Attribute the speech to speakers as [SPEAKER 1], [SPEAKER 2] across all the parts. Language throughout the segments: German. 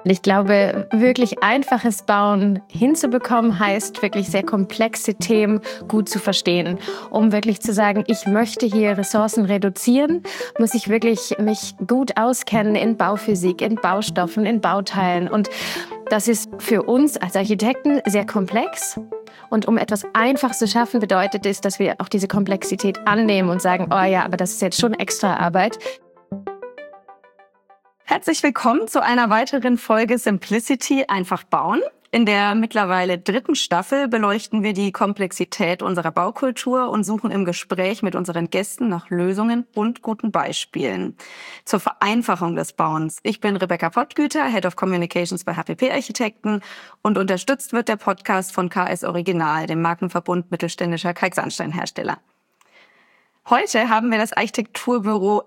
[SPEAKER 1] Und ich glaube, wirklich einfaches Bauen hinzubekommen, heißt wirklich sehr komplexe Themen gut zu verstehen. Um wirklich zu sagen, ich möchte hier Ressourcen reduzieren, muss ich wirklich mich gut auskennen in Bauphysik, in Baustoffen, in Bauteilen. Und das ist für uns als Architekten sehr komplex. Und um etwas einfach zu schaffen, bedeutet es, dass wir auch diese Komplexität annehmen und sagen, oh ja, aber das ist jetzt schon extra Arbeit.
[SPEAKER 2] Herzlich willkommen zu einer weiteren Folge Simplicity einfach bauen. In der mittlerweile 3. Staffel beleuchten wir die Komplexität unserer Baukultur und suchen im Gespräch mit unseren Gästen nach Lösungen und guten Beispielen zur Vereinfachung des Bauens. Ich bin Rebecca Pottgüter, Head of Communications bei HPP Architekten, und unterstützt wird der Podcast von KS Original, dem Markenverbund mittelständischer Kalksandsteinhersteller. Heute haben wir das Architekturbüro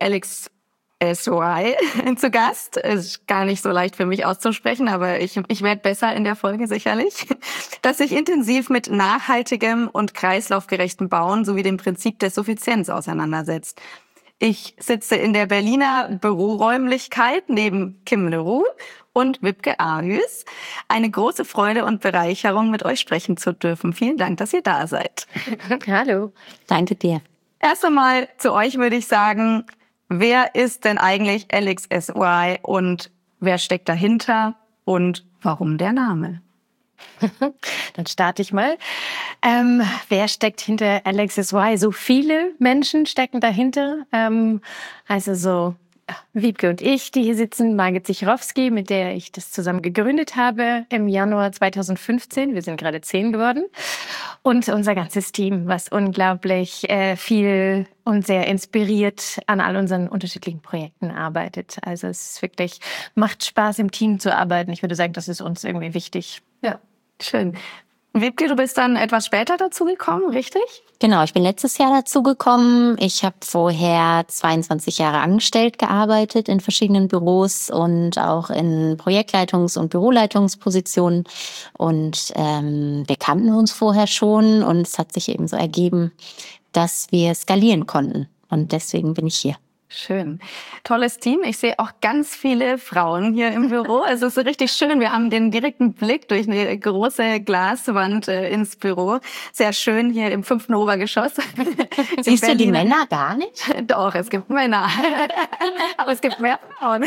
[SPEAKER 2] LXSY zu Gast. Ist gar nicht so leicht für mich auszusprechen, aber ich werde besser in der Folge sicherlich. Das sich intensiv mit nachhaltigem und kreislaufgerechtem Bauen sowie dem Prinzip der Suffizienz auseinandersetzt. Ich sitze in der Berliner Büroräumlichkeit neben Kim Leroux und Wibke Aarhus. Eine große Freude und Bereicherung, mit euch sprechen zu dürfen. Vielen Dank, dass ihr da seid.
[SPEAKER 1] Hallo.
[SPEAKER 3] Danke dir.
[SPEAKER 2] Erst einmal zu euch würde ich sagen, wer ist denn eigentlich LXSY und wer steckt dahinter und warum der Name?
[SPEAKER 1] Dann starte ich mal. Wer steckt hinter LXSY? So viele Menschen stecken dahinter. Also so Wiebke und ich, die hier sitzen, Margit Sichrowski, mit der ich das zusammen gegründet habe im Januar 2015. Wir sind gerade 10 geworden. Und unser ganzes Team, was unglaublich viel und sehr inspiriert an all unseren unterschiedlichen Projekten arbeitet. Also es ist wirklich, macht Spaß, im Team zu arbeiten. Ich würde sagen, das ist uns irgendwie wichtig.
[SPEAKER 2] Ja, schön. Wiebke, du bist dann etwas später dazu gekommen, richtig?
[SPEAKER 3] Genau, ich bin letztes Jahr dazu gekommen. Ich habe vorher 22 Jahre angestellt gearbeitet in verschiedenen Büros und auch in Projektleitungs- und Büroleitungspositionen. Und wir kannten uns vorher schon und es hat sich eben so ergeben, dass wir skalieren konnten. Und deswegen bin ich hier.
[SPEAKER 2] Schön. Tolles Team. Ich sehe auch ganz viele Frauen hier im Büro. Also es ist richtig schön. Wir haben den direkten Blick durch eine große Glaswand ins Büro. Sehr schön hier im 5. Obergeschoss.
[SPEAKER 3] Siehst du die Männer gar nicht?
[SPEAKER 2] Doch, es gibt Männer. Aber es gibt mehr Frauen.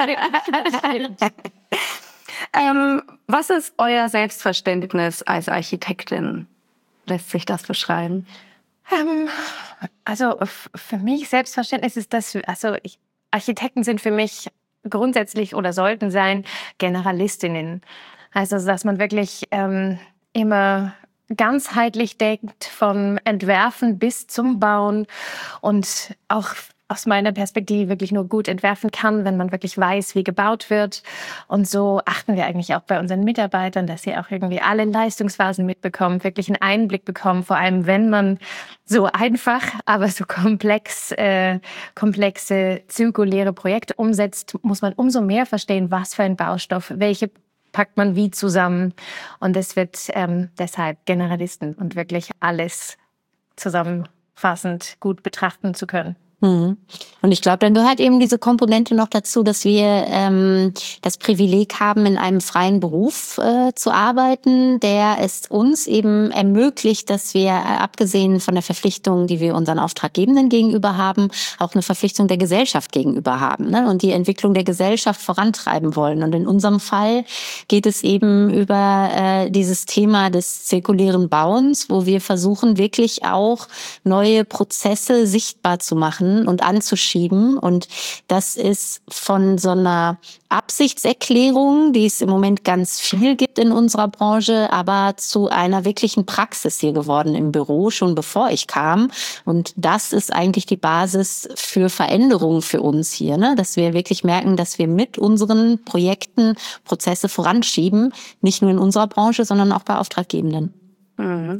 [SPEAKER 2] Was ist euer Selbstverständnis als Architektin? Lässt sich das beschreiben?
[SPEAKER 1] Also für mich Selbstverständnis ist das, Architekten sind für mich grundsätzlich oder sollten sein Generalistinnen. Also dass man wirklich immer ganzheitlich denkt, vom Entwerfen bis zum Bauen und auch aus meiner Perspektive wirklich nur gut entwerfen kann, wenn man wirklich weiß, wie gebaut wird. Und so achten wir eigentlich auch bei unseren Mitarbeitern, dass sie auch irgendwie alle Leistungsphasen mitbekommen, wirklich einen Einblick bekommen, vor allem wenn man so einfach, aber so komplexe, zirkuläre Projekte umsetzt, muss man umso mehr verstehen, was für ein Baustoff, welche packt man wie zusammen. Und es wird deshalb Generalisten und wirklich alles zusammenfassend gut betrachten zu können.
[SPEAKER 3] Und ich glaube, dann gehört eben diese Komponente noch dazu, dass wir das Privileg haben, in einem freien Beruf zu arbeiten, der es uns eben ermöglicht, dass wir, abgesehen von der Verpflichtung, die wir unseren Auftraggebenden gegenüber haben, auch eine Verpflichtung der Gesellschaft gegenüber haben, ne? Und die Entwicklung der Gesellschaft vorantreiben wollen. Und in unserem Fall geht es eben über dieses Thema des zirkulären Bauens, wo wir versuchen, wirklich auch neue Prozesse sichtbar zu machen und anzuschieben. Und das ist von so einer Absichtserklärung, die es im Moment ganz viel gibt in unserer Branche, aber zu einer wirklichen Praxis hier geworden im Büro, schon bevor ich kam. Und das ist eigentlich die Basis für Veränderungen für uns hier, ne? Dass wir wirklich merken, dass wir mit unseren Projekten Prozesse voranschieben, nicht nur in unserer Branche, sondern auch bei Auftraggebenden.
[SPEAKER 2] Mhm.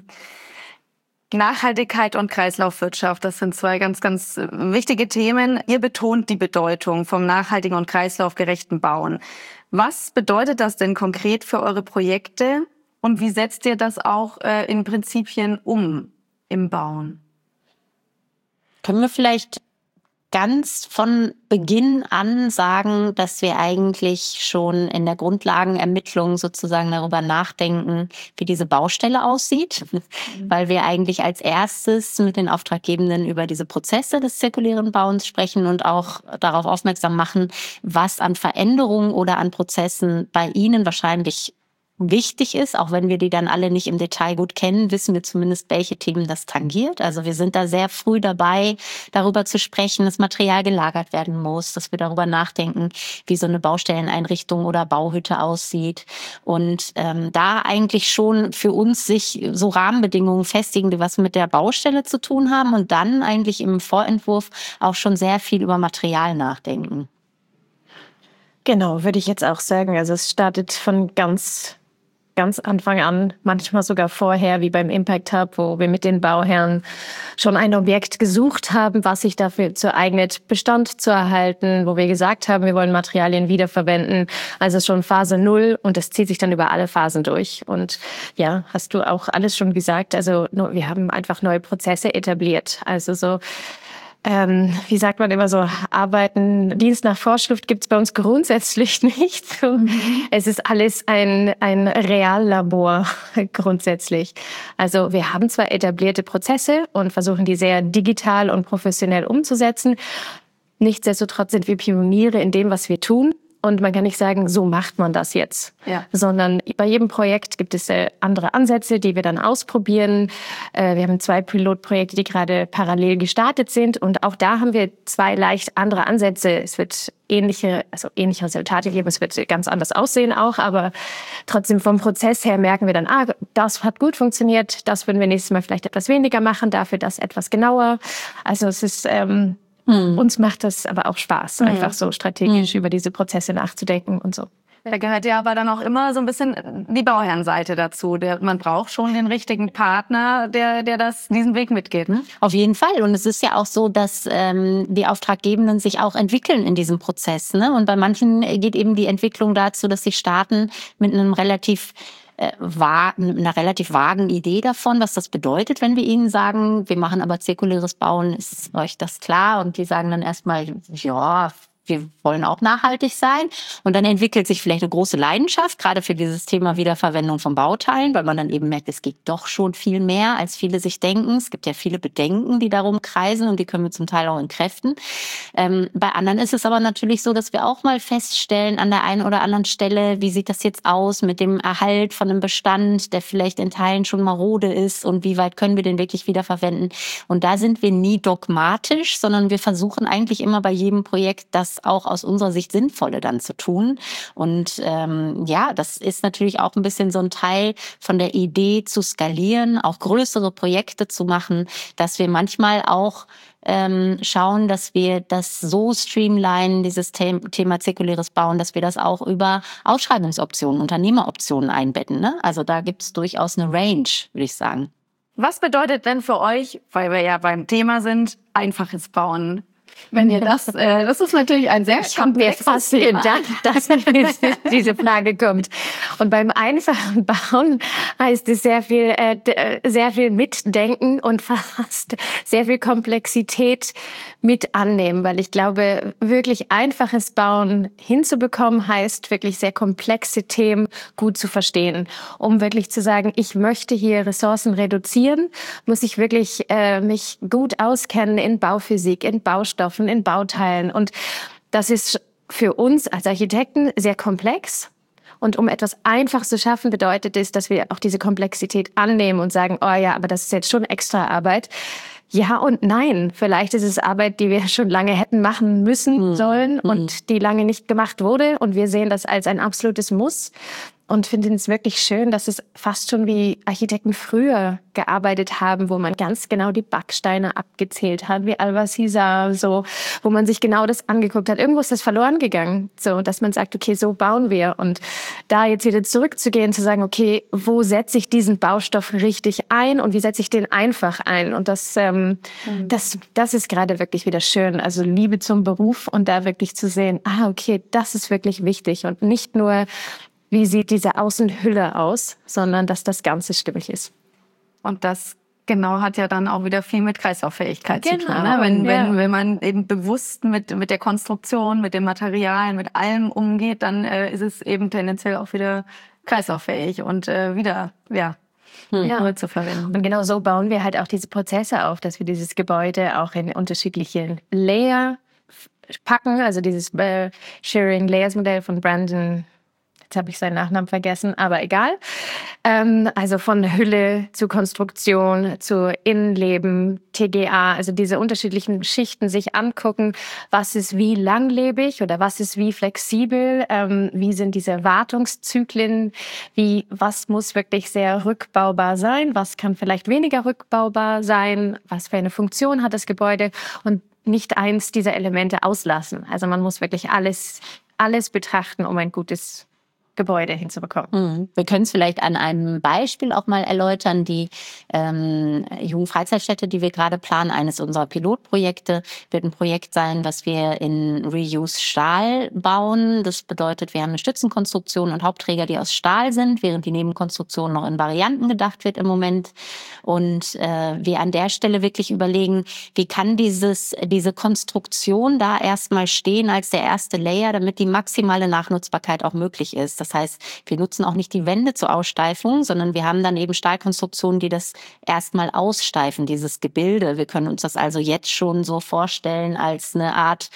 [SPEAKER 2] Nachhaltigkeit und Kreislaufwirtschaft, das sind 2 ganz, ganz wichtige Themen. Ihr betont die Bedeutung vom nachhaltigen und kreislaufgerechten Bauen. Was bedeutet das denn konkret für eure Projekte und wie setzt ihr das auch in Prinzipien um im Bauen?
[SPEAKER 3] Können wir vielleicht ganz von Beginn an sagen, dass wir eigentlich schon in der Grundlagenermittlung sozusagen darüber nachdenken, wie diese Baustelle aussieht, weil wir eigentlich als erstes mit den Auftraggebenden über diese Prozesse des zirkulären Bauens sprechen und auch darauf aufmerksam machen, was an Veränderungen oder an Prozessen bei Ihnen wahrscheinlich wichtig ist, auch wenn wir die dann alle nicht im Detail gut kennen, wissen wir zumindest, welche Themen das tangiert. Also wir sind da sehr früh dabei, darüber zu sprechen, dass Material gelagert werden muss, dass wir darüber nachdenken, wie so eine Baustelleneinrichtung oder Bauhütte aussieht. Und da eigentlich schon für uns sich so Rahmenbedingungen festigen, die was mit der Baustelle zu tun haben und dann eigentlich im Vorentwurf auch schon sehr viel über Material nachdenken.
[SPEAKER 1] Genau, würde ich jetzt auch sagen. Also es startet von ganz Anfang an, manchmal sogar vorher, wie beim Impact Hub, wo wir mit den Bauherren schon ein Objekt gesucht haben, was sich dafür eignet, Bestand zu erhalten, wo wir gesagt haben, wir wollen Materialien wiederverwenden. Also schon Phase 0 und das zieht sich dann über alle Phasen durch. Und ja, hast du auch alles schon gesagt. Also wir haben einfach neue Prozesse etabliert. Also so wie sagt man immer so, Arbeiten, Dienst nach Vorschrift gibt's bei uns grundsätzlich nicht. Es ist alles ein Reallabor grundsätzlich. Also wir haben zwar etablierte Prozesse und versuchen die sehr digital und professionell umzusetzen. Nichtsdestotrotz sind wir Pioniere in dem, was wir tun. Und man kann nicht sagen, so macht man das jetzt, sondern bei jedem Projekt gibt es andere Ansätze, die wir dann ausprobieren. Wir haben 2 Pilotprojekte, die gerade parallel gestartet sind. Und auch da haben wir 2 leicht andere Ansätze. Es wird ähnliche Resultate geben. Es wird ganz anders aussehen auch. Aber trotzdem vom Prozess her merken wir dann, das hat gut funktioniert. Das würden wir nächstes Mal vielleicht etwas weniger machen, dafür das etwas genauer. Also es ist... Uns macht das aber auch Spaß, einfach so strategisch über diese Prozesse nachzudenken und so.
[SPEAKER 2] Da gehört ja aber dann auch immer so ein bisschen die Bauherrenseite dazu. Man braucht schon den richtigen Partner, der diesen Weg mitgeht. Ne?
[SPEAKER 3] Auf jeden Fall. Und es ist ja auch so, dass die Auftraggebenden sich auch entwickeln in diesem Prozess. Ne? Und bei manchen geht eben die Entwicklung dazu, dass sie starten mit einer relativ vagen Idee davon, was das bedeutet, wenn wir ihnen sagen, wir machen aber zirkuläres Bauen, ist euch das klar? Und die sagen dann erstmal, ja, wir wollen auch nachhaltig sein. Und dann entwickelt sich vielleicht eine große Leidenschaft, gerade für dieses Thema Wiederverwendung von Bauteilen, weil man dann eben merkt, es geht doch schon viel mehr, als viele sich denken. Es gibt ja viele Bedenken, die darum kreisen und die können wir zum Teil auch entkräften. Bei anderen ist es aber natürlich so, dass wir auch mal feststellen an der einen oder anderen Stelle, wie sieht das jetzt aus mit dem Erhalt von einem Bestand, der vielleicht in Teilen schon marode ist und wie weit können wir den wirklich wiederverwenden. Und da sind wir nie dogmatisch, sondern wir versuchen eigentlich immer bei jedem Projekt das auch aus unserer Sicht Sinnvolle dann zu tun. Und das ist natürlich auch ein bisschen so ein Teil von der Idee zu skalieren, auch größere Projekte zu machen, dass wir manchmal auch schauen, dass wir das so streamlinen, dieses Thema zirkuläres Bauen, dass wir das auch über Ausschreibungsoptionen, Unternehmeroptionen einbetten. Ne? Also da gibt es durchaus eine Range, würde ich sagen.
[SPEAKER 2] Was bedeutet denn für euch, weil wir ja beim Thema sind, einfaches Bauen? Wenn ihr das ist natürlich ein sehr
[SPEAKER 1] Ich habe mir fast gedacht, dass diese Frage kommt. Und beim einfachen Bauen heißt es sehr viel mitdenken und fast sehr viel Komplexität mit annehmen, weil ich glaube, wirklich einfaches Bauen hinzubekommen heißt wirklich sehr komplexe Themen gut zu verstehen. Um wirklich zu sagen, ich möchte hier Ressourcen reduzieren, muss ich wirklich mich gut auskennen in Bauphysik, in Baustoffen, in Bauteilen. Und das ist für uns als Architekten sehr komplex. Und um etwas einfach zu schaffen, bedeutet es, dass wir auch diese Komplexität annehmen und sagen, oh ja, aber das ist jetzt schon extra Arbeit. Ja und nein. Vielleicht ist es Arbeit, die wir schon lange hätten machen müssen sollen und die lange nicht gemacht wurde. Und wir sehen das als ein absolutes Muss. Und finden es wirklich schön, dass es fast schon wie Architekten früher gearbeitet haben, wo man ganz genau die Backsteine abgezählt hat, wie Al-Wazir, so, wo man sich genau das angeguckt hat. Irgendwo ist das verloren gegangen, so, dass man sagt, okay, so bauen wir. Und da jetzt wieder zurückzugehen, zu sagen, okay, wo setze ich diesen Baustoff richtig ein und wie setze ich den einfach ein? Und das ist gerade wirklich wieder schön. Also Liebe zum Beruf und da wirklich zu sehen, okay, das ist wirklich wichtig und nicht nur wie sieht diese Außenhülle aus, sondern dass das Ganze stimmig ist.
[SPEAKER 2] Und das genau, hat ja dann auch wieder viel mit Kreislauffähigkeit zu tun.
[SPEAKER 1] Genau,
[SPEAKER 2] Ne? Wenn man eben bewusst mit der Konstruktion, mit dem Material, mit allem umgeht, dann ist es eben tendenziell auch wieder kreislauffähig und wieder neu zu verwenden.
[SPEAKER 1] Und genau so bauen wir halt auch diese Prozesse auf, dass wir dieses Gebäude auch in unterschiedliche Layer packen. Also dieses Sharing Layers Modell von Brandon. Jetzt habe ich seinen Nachnamen vergessen, aber egal. Also von Hülle zu Konstruktion, zu Innenleben, TGA, also diese unterschiedlichen Schichten sich angucken, was ist wie langlebig oder was ist wie flexibel, wie sind diese Wartungszyklen, was muss wirklich sehr rückbaubar sein, was kann vielleicht weniger rückbaubar sein, was für eine Funktion hat das Gebäude und nicht eins dieser Elemente auslassen. Also man muss wirklich alles betrachten, um ein gutes Gebäude hinzubekommen.
[SPEAKER 3] Wir können es vielleicht an einem Beispiel auch mal erläutern. Die Jugendfreizeitstätte, die wir gerade planen, eines unserer Pilotprojekte, wird ein Projekt sein, was wir in Reuse Stahl bauen. Das bedeutet, wir haben eine Stützenkonstruktion und Hauptträger, die aus Stahl sind, während die Nebenkonstruktion noch in Varianten gedacht wird im Moment. Und wir an der Stelle wirklich überlegen, wie kann diese Konstruktion da erstmal stehen als der erste Layer, damit die maximale Nachnutzbarkeit auch möglich ist. Das heißt, wir nutzen auch nicht die Wände zur Aussteifung, sondern wir haben dann eben Stahlkonstruktionen, die das erstmal aussteifen, dieses Gebilde. Wir können uns das also jetzt schon so vorstellen als eine Art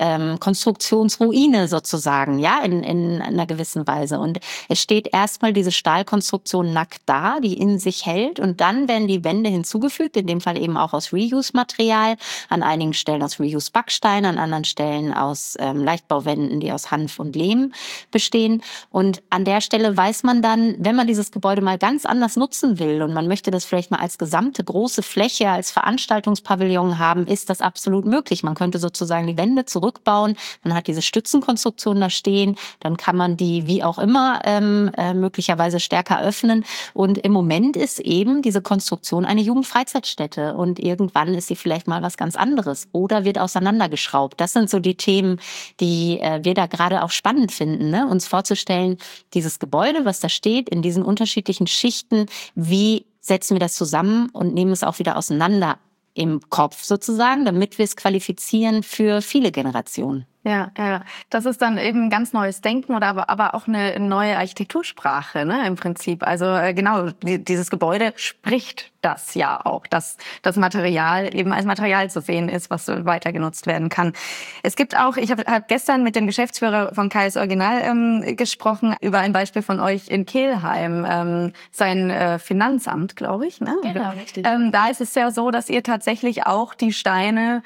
[SPEAKER 3] Konstruktionsruine sozusagen, ja, in einer gewissen Weise. Und es steht erstmal diese Stahlkonstruktion nackt da, die in sich hält, und dann werden die Wände hinzugefügt, in dem Fall eben auch aus Reuse-Material, an einigen Stellen aus Reuse-Backstein, an anderen Stellen aus Leichtbauwänden, die aus Hanf und Lehm bestehen. Und an der Stelle weiß man dann, wenn man dieses Gebäude mal ganz anders nutzen will und man möchte das vielleicht mal als gesamte große Fläche, als Veranstaltungspavillon haben, ist das absolut möglich. Man könnte sozusagen die Wände zurückbauen, man hat diese Stützenkonstruktion da stehen, dann kann man die wie auch immer möglicherweise stärker öffnen. Und im Moment ist eben diese Konstruktion eine Jugendfreizeitstätte und irgendwann ist sie vielleicht mal was ganz anderes oder wird auseinandergeschraubt. Das sind so die Themen, die wir da gerade auch spannend finden, ne? Uns vorzustellen, dieses Gebäude, was da steht, in diesen unterschiedlichen Schichten, wie setzen wir das zusammen und nehmen es auch wieder auseinander im Kopf sozusagen, damit wir es qualifizieren für viele Generationen.
[SPEAKER 2] Ja, das ist dann eben ganz neues Denken oder aber auch eine neue Architektursprache, ne, im Prinzip. Also genau, dieses Gebäude spricht das ja auch, dass das Material eben als Material zu sehen ist, was weiter genutzt werden kann. Es gibt auch, ich habe gestern mit dem Geschäftsführer von KS Original gesprochen über ein Beispiel von euch in Kelheim, sein Finanzamt, glaube ich. Ne?
[SPEAKER 1] Genau, richtig.
[SPEAKER 2] Da ist es ja so, dass ihr tatsächlich auch die Steine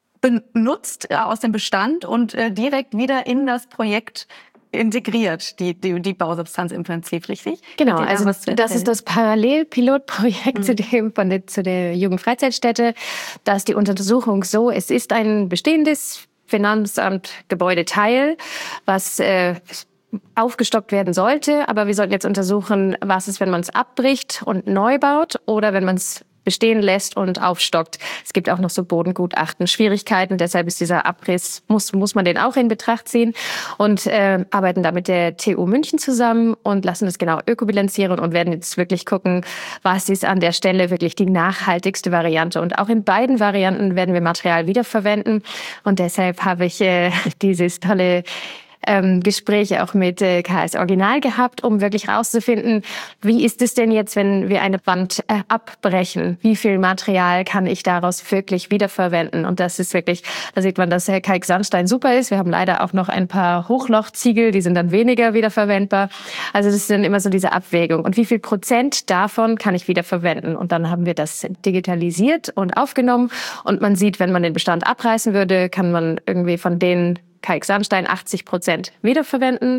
[SPEAKER 2] benutzt aus dem Bestand und direkt wieder in das Projekt integriert, die Bausubstanz im Prinzip, richtig?
[SPEAKER 1] Genau, also das ist das Parallelpilotprojekt zu der Jugendfreizeitstätte. Da ist die Untersuchung so, es ist ein bestehendes Finanzamt-Gebäudeteil, was aufgestockt werden sollte, aber wir sollten jetzt untersuchen, was ist, wenn man es abbricht und neu baut oder wenn man es bestehen lässt und aufstockt. Es gibt auch noch so Bodengutachten, Schwierigkeiten, deshalb ist dieser Abriss, muss man den auch in Betracht ziehen und arbeiten da mit der TU München zusammen und lassen das genau ökobilanzieren und werden jetzt wirklich gucken, was ist an der Stelle wirklich die nachhaltigste Variante. Und auch in beiden Varianten werden wir Material wiederverwenden und deshalb habe ich dieses tolle Gespräche auch mit KS Original gehabt, um wirklich rauszufinden, wie ist es denn jetzt, wenn wir eine Wand abbrechen? Wie viel Material kann ich daraus wirklich wiederverwenden? Und das ist wirklich, da sieht man, dass Kalksandstein super ist. Wir haben leider auch noch ein paar Hochlochziegel, die sind dann weniger wiederverwendbar. Also das ist dann immer so diese Abwägung. Und wie viel Prozent davon kann ich wiederverwenden? Und dann haben wir das digitalisiert und aufgenommen. Und man sieht, wenn man den Bestand abreißen würde, kann man irgendwie von den Kalksandstein 80% wiederverwenden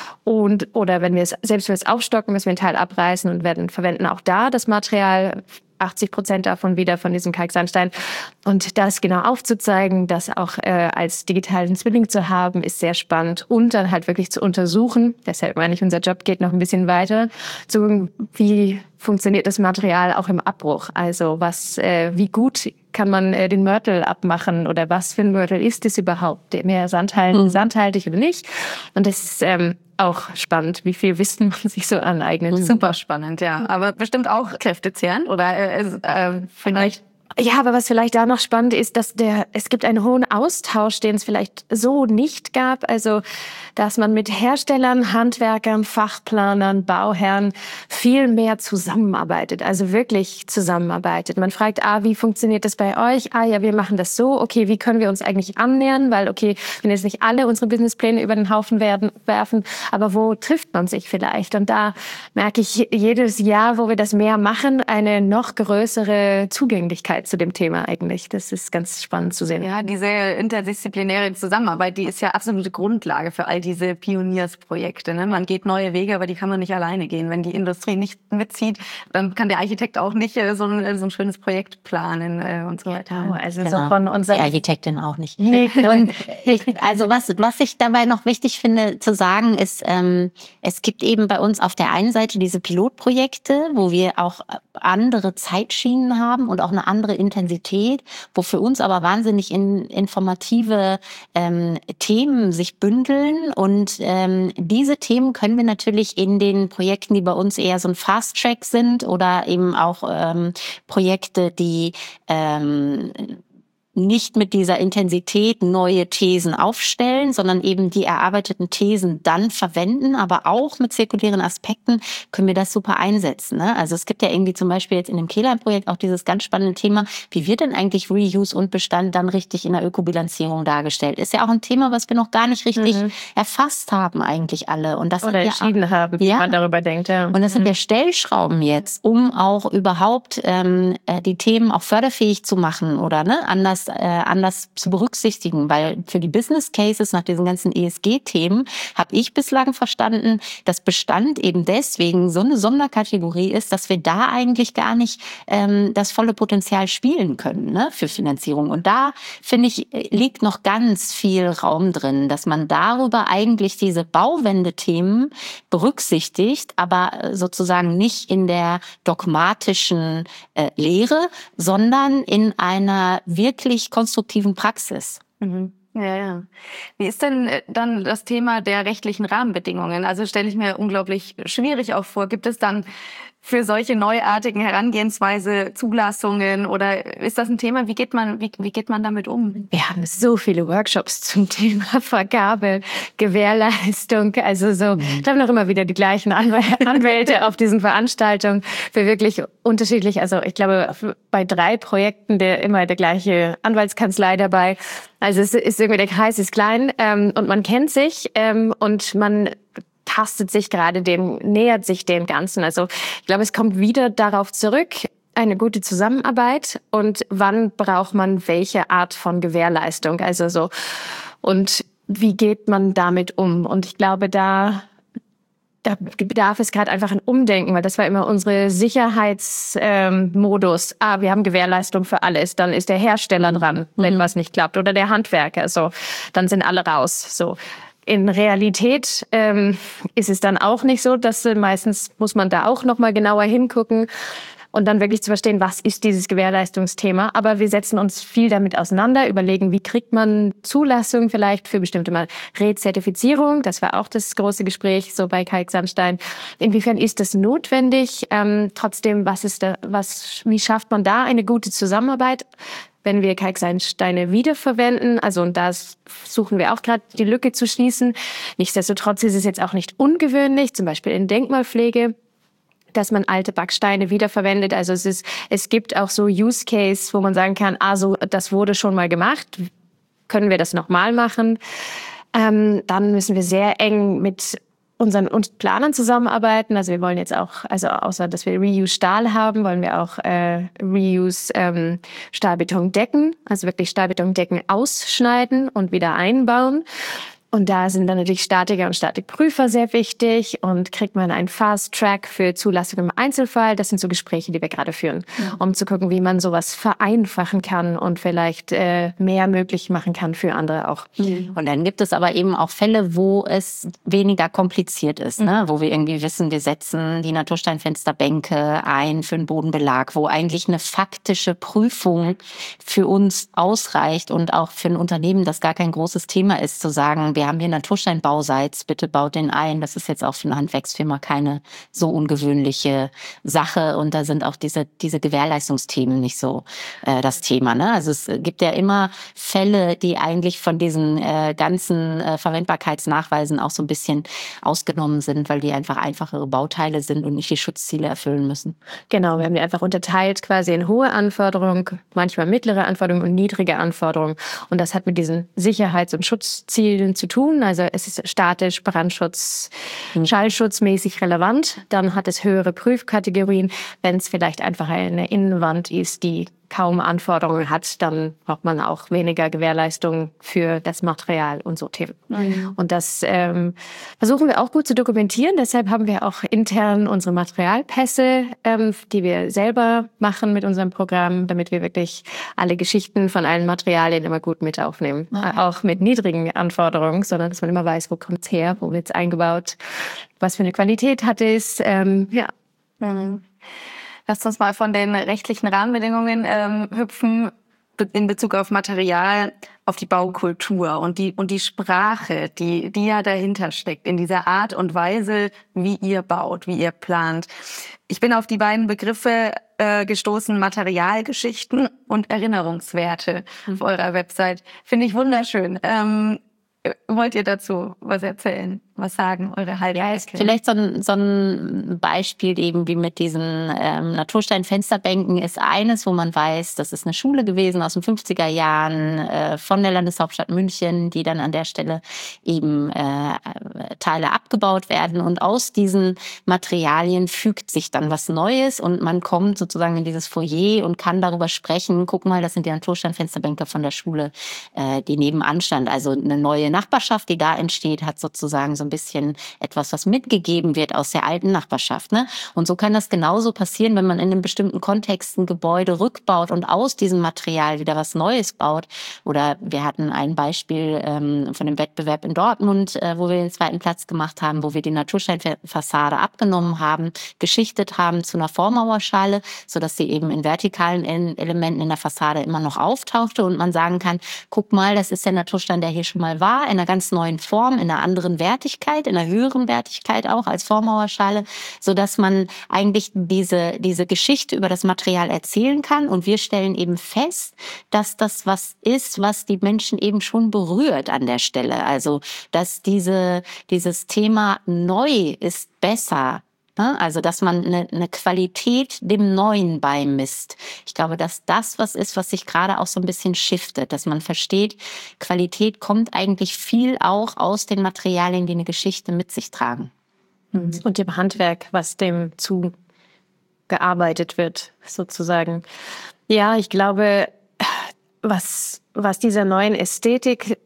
[SPEAKER 1] oder wenn wir es aufstocken, müssen wir einen Teil abreißen und verwenden auch da das Material 80% davon wieder von diesem Kalksandstein. Und das genau aufzuzeigen, das auch als digitalen Zwilling zu haben, ist sehr spannend und dann halt wirklich zu untersuchen. Deshalb meine ich, unser Job geht noch ein bisschen weiter. Wie funktioniert das Material auch im Abbruch? Also wie gut kann man den Mörtel abmachen oder was für ein Mörtel ist es überhaupt, mehr sandhaltig oder nicht. Und das ist auch spannend, wie viel Wissen man sich so aneignet.
[SPEAKER 2] Super spannend, ja. Aber bestimmt auch kräftezehrend oder vielleicht...
[SPEAKER 1] Ja, aber was vielleicht da noch spannend ist, dass es gibt einen hohen Austausch, den es vielleicht so nicht gab. Also, dass man mit Herstellern, Handwerkern, Fachplanern, Bauherren viel mehr zusammenarbeitet. Also wirklich zusammenarbeitet. Man fragt, wie funktioniert das bei euch? Ja, wir machen das so. Okay, wie können wir uns eigentlich annähern? Weil, okay, wir können jetzt nicht alle unsere Businesspläne über den Haufen werfen, aber wo trifft man sich vielleicht? Und da merke ich jedes Jahr, wo wir das mehr machen, eine noch größere Zugänglichkeit zu dem Thema eigentlich. Das ist ganz spannend zu sehen.
[SPEAKER 2] Ja, diese interdisziplinäre Zusammenarbeit, die ist ja absolute Grundlage für all diese Pioniersprojekte. Ne? Man geht neue Wege, aber die kann man nicht alleine gehen. Wenn die Industrie nicht mitzieht, dann kann der Architekt auch nicht so ein schönes Projekt planen und so weiter.
[SPEAKER 3] Genau, also so von unserer Architektin auch nicht. Nee. Und also was ich dabei noch wichtig finde zu sagen, ist, es gibt eben bei uns auf der einen Seite diese Pilotprojekte, wo wir auch andere Zeitschienen haben und auch eine andere Intensität, wo für uns aber wahnsinnig informative Themen sich bündeln. Und diese Themen können wir natürlich in den Projekten, die bei uns eher so ein Fast-Track sind oder eben auch Projekte, die nicht mit dieser Intensität neue Thesen aufstellen, sondern eben die erarbeiteten Thesen dann verwenden, aber auch mit zirkulären Aspekten können wir das super einsetzen. Ne? Also es gibt ja irgendwie zum Beispiel jetzt in dem Kehlheim-Projekt auch dieses ganz spannende Thema, wie wird denn eigentlich Reuse und Bestand dann richtig in der Ökobilanzierung dargestellt? Ist ja auch ein Thema, was wir noch gar nicht richtig erfasst haben eigentlich alle. Und das
[SPEAKER 1] oder entschieden haben, wie man darüber denkt. Ja.
[SPEAKER 3] Und das sind ja Stellschrauben jetzt, um auch überhaupt die Themen auch förderfähig zu machen oder anders zu berücksichtigen, weil für die Business Cases nach diesen ganzen ESG-Themen habe ich bislang verstanden, dass Bestand eben deswegen so eine Sonderkategorie ist, dass wir da eigentlich gar nicht das volle Potenzial spielen können für Finanzierung. Und da, finde ich, liegt noch ganz viel Raum drin, dass man darüber eigentlich diese Bauwende-Themen berücksichtigt, aber sozusagen nicht in der dogmatischen Lehre, sondern in einer wirklich konstruktiven Praxis.
[SPEAKER 2] Mhm. Ja. Wie ist denn dann das Thema der rechtlichen Rahmenbedingungen? Also stelle ich mir unglaublich schwierig auch vor. Gibt es dann für solche neuartigen Herangehensweise Zulassungen oder ist das ein Thema? Wie geht man damit um?
[SPEAKER 1] Wir haben so viele Workshops zum Thema Vergabe, Gewährleistung. Also da haben noch immer wieder die gleichen Anwälte auf diesen Veranstaltungen für wirklich unterschiedlich. Also ich glaube, bei 3 Projekten immer der gleiche Anwaltskanzlei dabei. Also es ist irgendwie, der Kreis ist klein und man kennt sich und man nähert sich dem Ganzen. Also ich glaube, es kommt wieder darauf zurück, eine gute Zusammenarbeit und wann braucht man welche Art von Gewährleistung. Also und wie geht man damit um? Und ich glaube, da bedarf es gerade einfach ein Umdenken, weil das war immer unsere Sicherheitsmodus. Wir haben Gewährleistung für alles. Dann ist der Hersteller dran, wenn was nicht klappt, oder der Handwerker. Dann sind alle raus. In Realität ist es dann auch nicht so, dass meistens muss man da auch noch mal genauer hingucken und dann wirklich zu verstehen, was ist dieses Gewährleistungsthema. Aber wir setzen uns viel damit auseinander, überlegen, wie kriegt man Zulassung vielleicht für bestimmte mal Rezertifizierung. Das war auch das große Gespräch so bei Kalk-Sandstein. Inwiefern ist das notwendig? Trotzdem, wie schafft man da eine gute Zusammenarbeit? Wenn wir Kalksandsteine wiederverwenden, und da suchen wir auch gerade die Lücke zu schließen. Nichtsdestotrotz ist es jetzt auch nicht ungewöhnlich, zum Beispiel in Denkmalpflege, dass man alte Backsteine wiederverwendet. Also es gibt auch so Use Case, wo man sagen kann, das wurde schon mal gemacht, können wir das nochmal machen? Dann müssen wir sehr eng mit unseren Planern zusammenarbeiten. Also wir wollen jetzt auch, außer dass wir Reuse Stahl haben, wollen wir auch Reuse Stahlbetondecken, also wirklich Stahlbetondecken ausschneiden und wieder einbauen. Und da sind dann natürlich Statiker und Statikprüfer sehr wichtig und kriegt man einen Fast Track für Zulassung im Einzelfall. Das sind so Gespräche, die wir gerade führen, um zu gucken, wie man sowas vereinfachen kann und vielleicht mehr möglich machen kann für andere auch.
[SPEAKER 3] Und dann gibt es aber eben auch Fälle, wo es weniger kompliziert ist, ne? Wo wir irgendwie wissen, wir setzen die Natursteinfensterbänke ein für einen Bodenbelag, wo eigentlich eine faktische Prüfung für uns ausreicht und auch für ein Unternehmen, das gar kein großes Thema ist, zu sagen, wir haben hier Natursteinbauseiz, bitte baut den ein. Das ist jetzt auch für eine Handwerksfirma keine so ungewöhnliche Sache. Und da sind auch diese Gewährleistungsthemen nicht so das Thema, ne? Also es gibt ja immer Fälle, die eigentlich von diesen ganzen Verwendbarkeitsnachweisen auch so ein bisschen ausgenommen sind, weil die einfach einfachere Bauteile sind und nicht die Schutzziele erfüllen müssen.
[SPEAKER 1] Genau, wir haben die einfach unterteilt quasi in hohe Anforderungen, manchmal mittlere Anforderungen und niedrige Anforderungen. Und das hat mit diesen Sicherheits- und Schutzzielen zu tun. Also es ist statisch, Brandschutz, schallschutzmäßig relevant. Dann hat es höhere Prüfkategorien. Wenn es vielleicht einfach eine Innenwand ist, die kaum Anforderungen hat, dann braucht man auch weniger Gewährleistung für das Material und so Themen. Und das versuchen wir auch gut zu dokumentieren. Deshalb haben wir auch intern unsere Materialpässe, die wir selber machen mit unserem Programm, damit wir wirklich alle Geschichten von allen Materialien immer gut mit aufnehmen. Auch mit niedrigen Anforderungen, sondern dass man immer weiß, wo kommt's her, wo wird's eingebaut, was für eine Qualität hat es.
[SPEAKER 2] Lasst uns mal von den rechtlichen Rahmenbedingungen hüpfen in Bezug auf Material, auf die Baukultur und die Sprache, die ja dahinter steckt, in dieser Art und Weise, wie ihr baut, wie ihr plant. Ich bin auf die beiden Begriffe gestoßen, Materialgeschichten und Erinnerungswerte auf eurer Website. Finde ich wunderschön. Wollt ihr dazu was erzählen? Was sagen eure Haltung?
[SPEAKER 3] Ja, ist vielleicht so ein Beispiel eben wie mit diesen Natursteinfensterbänken ist eines, wo man weiß, das ist eine Schule gewesen aus den 50er Jahren von der Landeshauptstadt München, die dann an der Stelle eben Teile abgebaut werden. Und aus diesen Materialien fügt sich dann was Neues und man kommt sozusagen in dieses Foyer und kann darüber sprechen. Guck mal, das sind die Natursteinfensterbänke von der Schule, die nebenan stand. Also eine neue Nachbarschaft, die da entsteht, hat sozusagen so ein bisschen etwas, was mitgegeben wird aus der alten Nachbarschaft, ne? Und so kann das genauso passieren, wenn man in einem bestimmten Kontext ein Gebäude rückbaut und aus diesem Material wieder was Neues baut. Oder wir hatten ein Beispiel von dem Wettbewerb in Dortmund, wo wir den 2. Platz gemacht haben, wo wir die Natursteinfassade abgenommen haben, geschichtet haben zu einer Vormauerschale, sodass sie eben in vertikalen Elementen in der Fassade immer noch auftauchte und man sagen kann, guck mal, das ist der Naturstein, der hier schon mal war, in einer ganz neuen Form, in einer anderen Wertigkeit, in einer höheren Wertigkeit auch als Vormauerschale, sodass man eigentlich diese Geschichte über das Material erzählen kann. Und wir stellen eben fest, dass das was ist, was die Menschen eben schon berührt an der Stelle. Also, dass dieses Thema neu ist besser. Also, dass man eine Qualität dem Neuen beimisst. Ich glaube, dass das was ist, was sich gerade auch so ein bisschen shiftet, dass man versteht, Qualität kommt eigentlich viel auch aus den Materialien, die eine Geschichte mit sich tragen.
[SPEAKER 1] Und dem Handwerk, was dem zugearbeitet wird, sozusagen. Ja, ich glaube, was dieser neuen Ästhetik,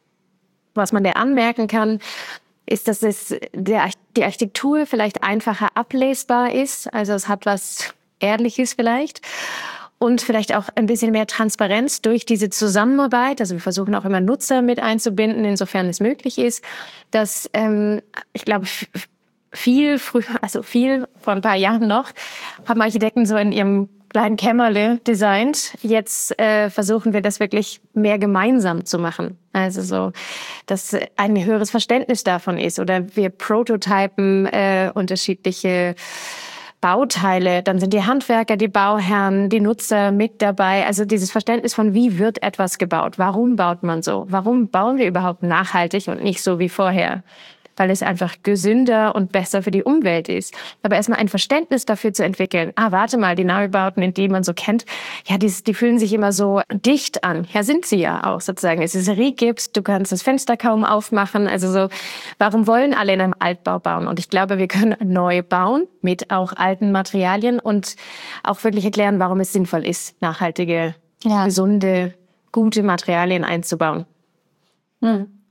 [SPEAKER 1] was man der anmerken kann, ist, dass die Architektur vielleicht einfacher ablesbar ist. Also es hat was Ehrliches vielleicht. Und vielleicht auch ein bisschen mehr Transparenz durch diese Zusammenarbeit. Also wir versuchen auch immer Nutzer mit einzubinden, insofern es möglich ist. Dass, ich glaube, viel vor ein paar Jahren noch, haben Architekten so in ihrem kleinen Kämmerle designt. Jetzt versuchen wir das wirklich mehr gemeinsam zu machen. Also so, dass ein höheres Verständnis davon ist. Oder wir prototypen unterschiedliche Bauteile. Dann sind die Handwerker, die Bauherren, die Nutzer mit dabei. Also dieses Verständnis von, wie wird etwas gebaut? Warum baut man so? Warum bauen wir überhaupt nachhaltig und nicht so wie vorher? Weil es einfach gesünder und besser für die Umwelt ist. Aber erstmal ein Verständnis dafür zu entwickeln. Warte mal, die Neubauten, die man so kennt, ja, die fühlen sich immer so dicht an. Ja, sind sie ja auch sozusagen. Es ist Rigips, du kannst das Fenster kaum aufmachen. Also so, warum wollen alle in einem Altbau bauen? Und ich glaube, wir können neu bauen mit auch alten Materialien und auch wirklich erklären, warum es sinnvoll ist, nachhaltige, gesunde, gute Materialien einzubauen.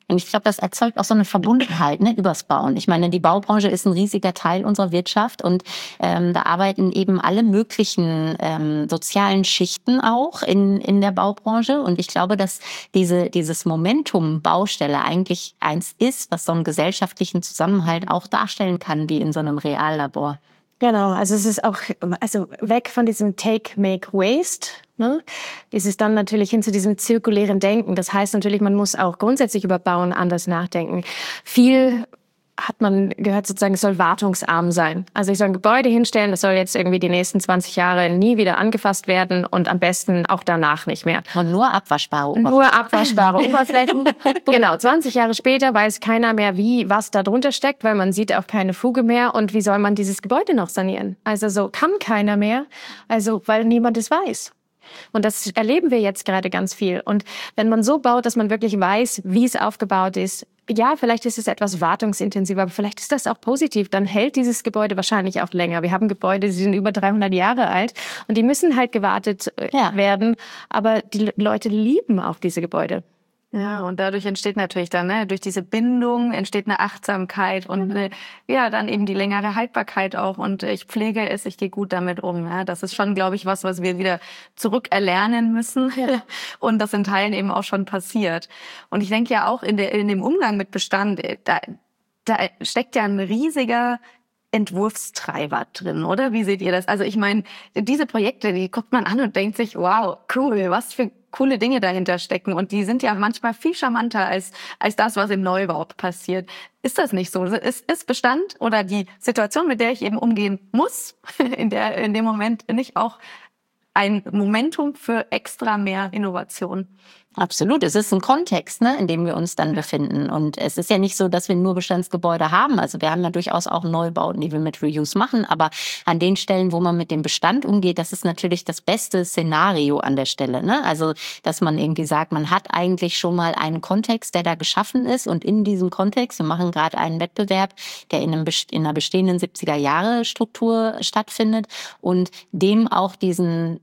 [SPEAKER 3] Und ich glaube, das erzeugt auch so eine Verbundenheit, ne, übers Bauen. Ich meine, die Baubranche ist ein riesiger Teil unserer Wirtschaft und da arbeiten eben alle möglichen sozialen Schichten auch in der Baubranche. Und ich glaube, dass dieses Momentum Baustelle eigentlich eins ist, was so einen gesellschaftlichen Zusammenhalt auch darstellen kann, wie in so einem Reallabor.
[SPEAKER 1] Genau, also es ist auch, also weg von diesem Take, Make, Waste, ne? Ist es dann natürlich hin zu diesem zirkulären Denken. Das heißt natürlich, man muss auch grundsätzlich über Bauen anders nachdenken. Viel hat man gehört, sozusagen, es soll wartungsarm sein. Also ich soll ein Gebäude hinstellen, das soll jetzt irgendwie die nächsten 20 Jahre nie wieder angefasst werden und am besten auch danach nicht mehr.
[SPEAKER 3] Und nur abwaschbare Oberflächen.
[SPEAKER 1] Nur abwaschbare Oberflächen. Genau, 20 Jahre später weiß keiner mehr, was da drunter steckt, weil man sieht auch keine Fuge mehr. Und wie soll man dieses Gebäude noch sanieren? Also so kann keiner mehr, also weil niemand es weiß. Und das erleben wir jetzt gerade ganz viel. Und wenn man so baut, dass man wirklich weiß, wie es aufgebaut ist, ja, vielleicht ist es etwas wartungsintensiver, aber vielleicht ist das auch positiv. Dann hält dieses Gebäude wahrscheinlich auch länger. Wir haben Gebäude, die sind über 300 Jahre alt und die müssen halt gewartet werden. Aber die Leute lieben auch diese Gebäude.
[SPEAKER 2] Ja, und dadurch entsteht natürlich dann, durch diese Bindung entsteht eine Achtsamkeit und dann eben die längere Haltbarkeit auch. Und ich pflege es, ich gehe gut damit um. Ja, das ist schon, glaube ich, was wir wieder zurückerlernen müssen. Ja. Und das in Teilen eben auch schon passiert. Und ich denke ja auch in dem Umgang mit Bestand, da steckt ja ein riesiger Entwurfstreiber drin, oder? Wie seht ihr das? Also ich meine, diese Projekte, die guckt man an und denkt sich, wow, cool, was für coole Dinge dahinter stecken. Und die sind ja manchmal viel charmanter als das, was im Neubau passiert. Ist das nicht so? Ist Bestand oder die Situation, mit der ich eben umgehen muss, in dem Moment nicht auch ein Momentum für extra mehr Innovation?
[SPEAKER 3] Absolut. Es ist ein Kontext, ne, in dem wir uns dann befinden. Und es ist ja nicht so, dass wir nur Bestandsgebäude haben. Also wir haben ja durchaus auch Neubauten, die wir mit Reuse machen. Aber an den Stellen, wo man mit dem Bestand umgeht, das ist natürlich das beste Szenario an der Stelle, ne? Also, dass man irgendwie sagt, man hat eigentlich schon mal einen Kontext, der da geschaffen ist. Und in diesem Kontext, wir machen gerade einen Wettbewerb, der in einer bestehenden 70er-Jahre-Struktur stattfindet und dem auch diese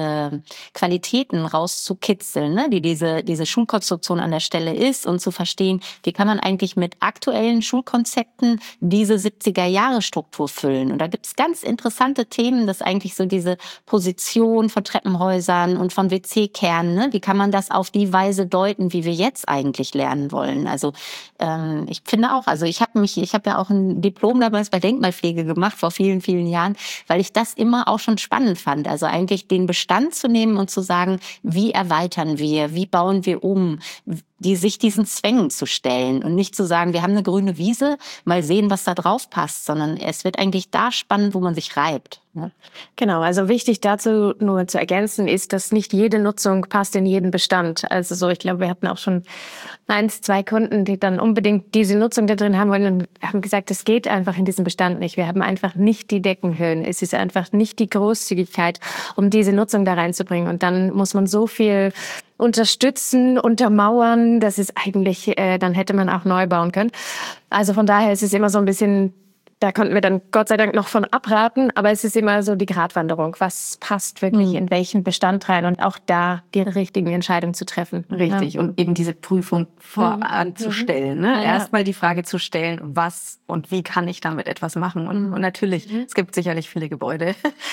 [SPEAKER 3] Qualitäten rauszukitzeln, ne, die diese Schulkonstruktion an der Stelle ist und zu verstehen, wie kann man eigentlich mit aktuellen Schulkonzepten diese 70er-Jahre-Struktur füllen. Und da gibt es ganz interessante Themen, dass eigentlich so diese Position von Treppenhäusern und von WC-Kernen, ne, wie kann man das auf die Weise deuten, wie wir jetzt eigentlich lernen wollen. Also ich finde auch, also ich habe ja auch ein Diplom damals bei Denkmalpflege gemacht vor vielen, vielen Jahren, weil ich das immer auch schon spannend fand. Also eigentlich den Bestand zu nehmen und zu sagen, wie erweitern wir, wie bauen wir um, sich diesen Zwängen zu stellen und nicht zu sagen, wir haben eine grüne Wiese, mal sehen, was da drauf passt, sondern es wird eigentlich da spannend, wo man sich reibt. Ne?
[SPEAKER 1] Genau, also wichtig dazu nur zu ergänzen ist, dass nicht jede Nutzung passt in jeden Bestand. Also so, ich glaube, wir hatten auch schon 1, 2 Kunden, die dann unbedingt diese Nutzung da drin haben wollen und haben gesagt, es geht einfach in diesem Bestand nicht. Wir haben einfach nicht die Deckenhöhen. Es ist einfach nicht die Großzügigkeit, um diese Nutzung da reinzubringen. Und dann muss man so viel unterstützen, untermauern, das ist eigentlich, dann hätte man auch neu bauen können. Also von daher ist es immer so ein bisschen, da konnten wir dann Gott sei Dank noch von abraten, aber es ist immer so die Gratwanderung, was passt wirklich in welchen Bestand rein und auch da die richtigen Entscheidungen zu treffen.
[SPEAKER 2] Richtig, ja. Und eben diese Prüfung voranzustellen. Ne? Ja. Erstmal die Frage zu stellen, was und wie kann ich damit etwas machen. Und natürlich, es gibt sicherlich viele Gebäude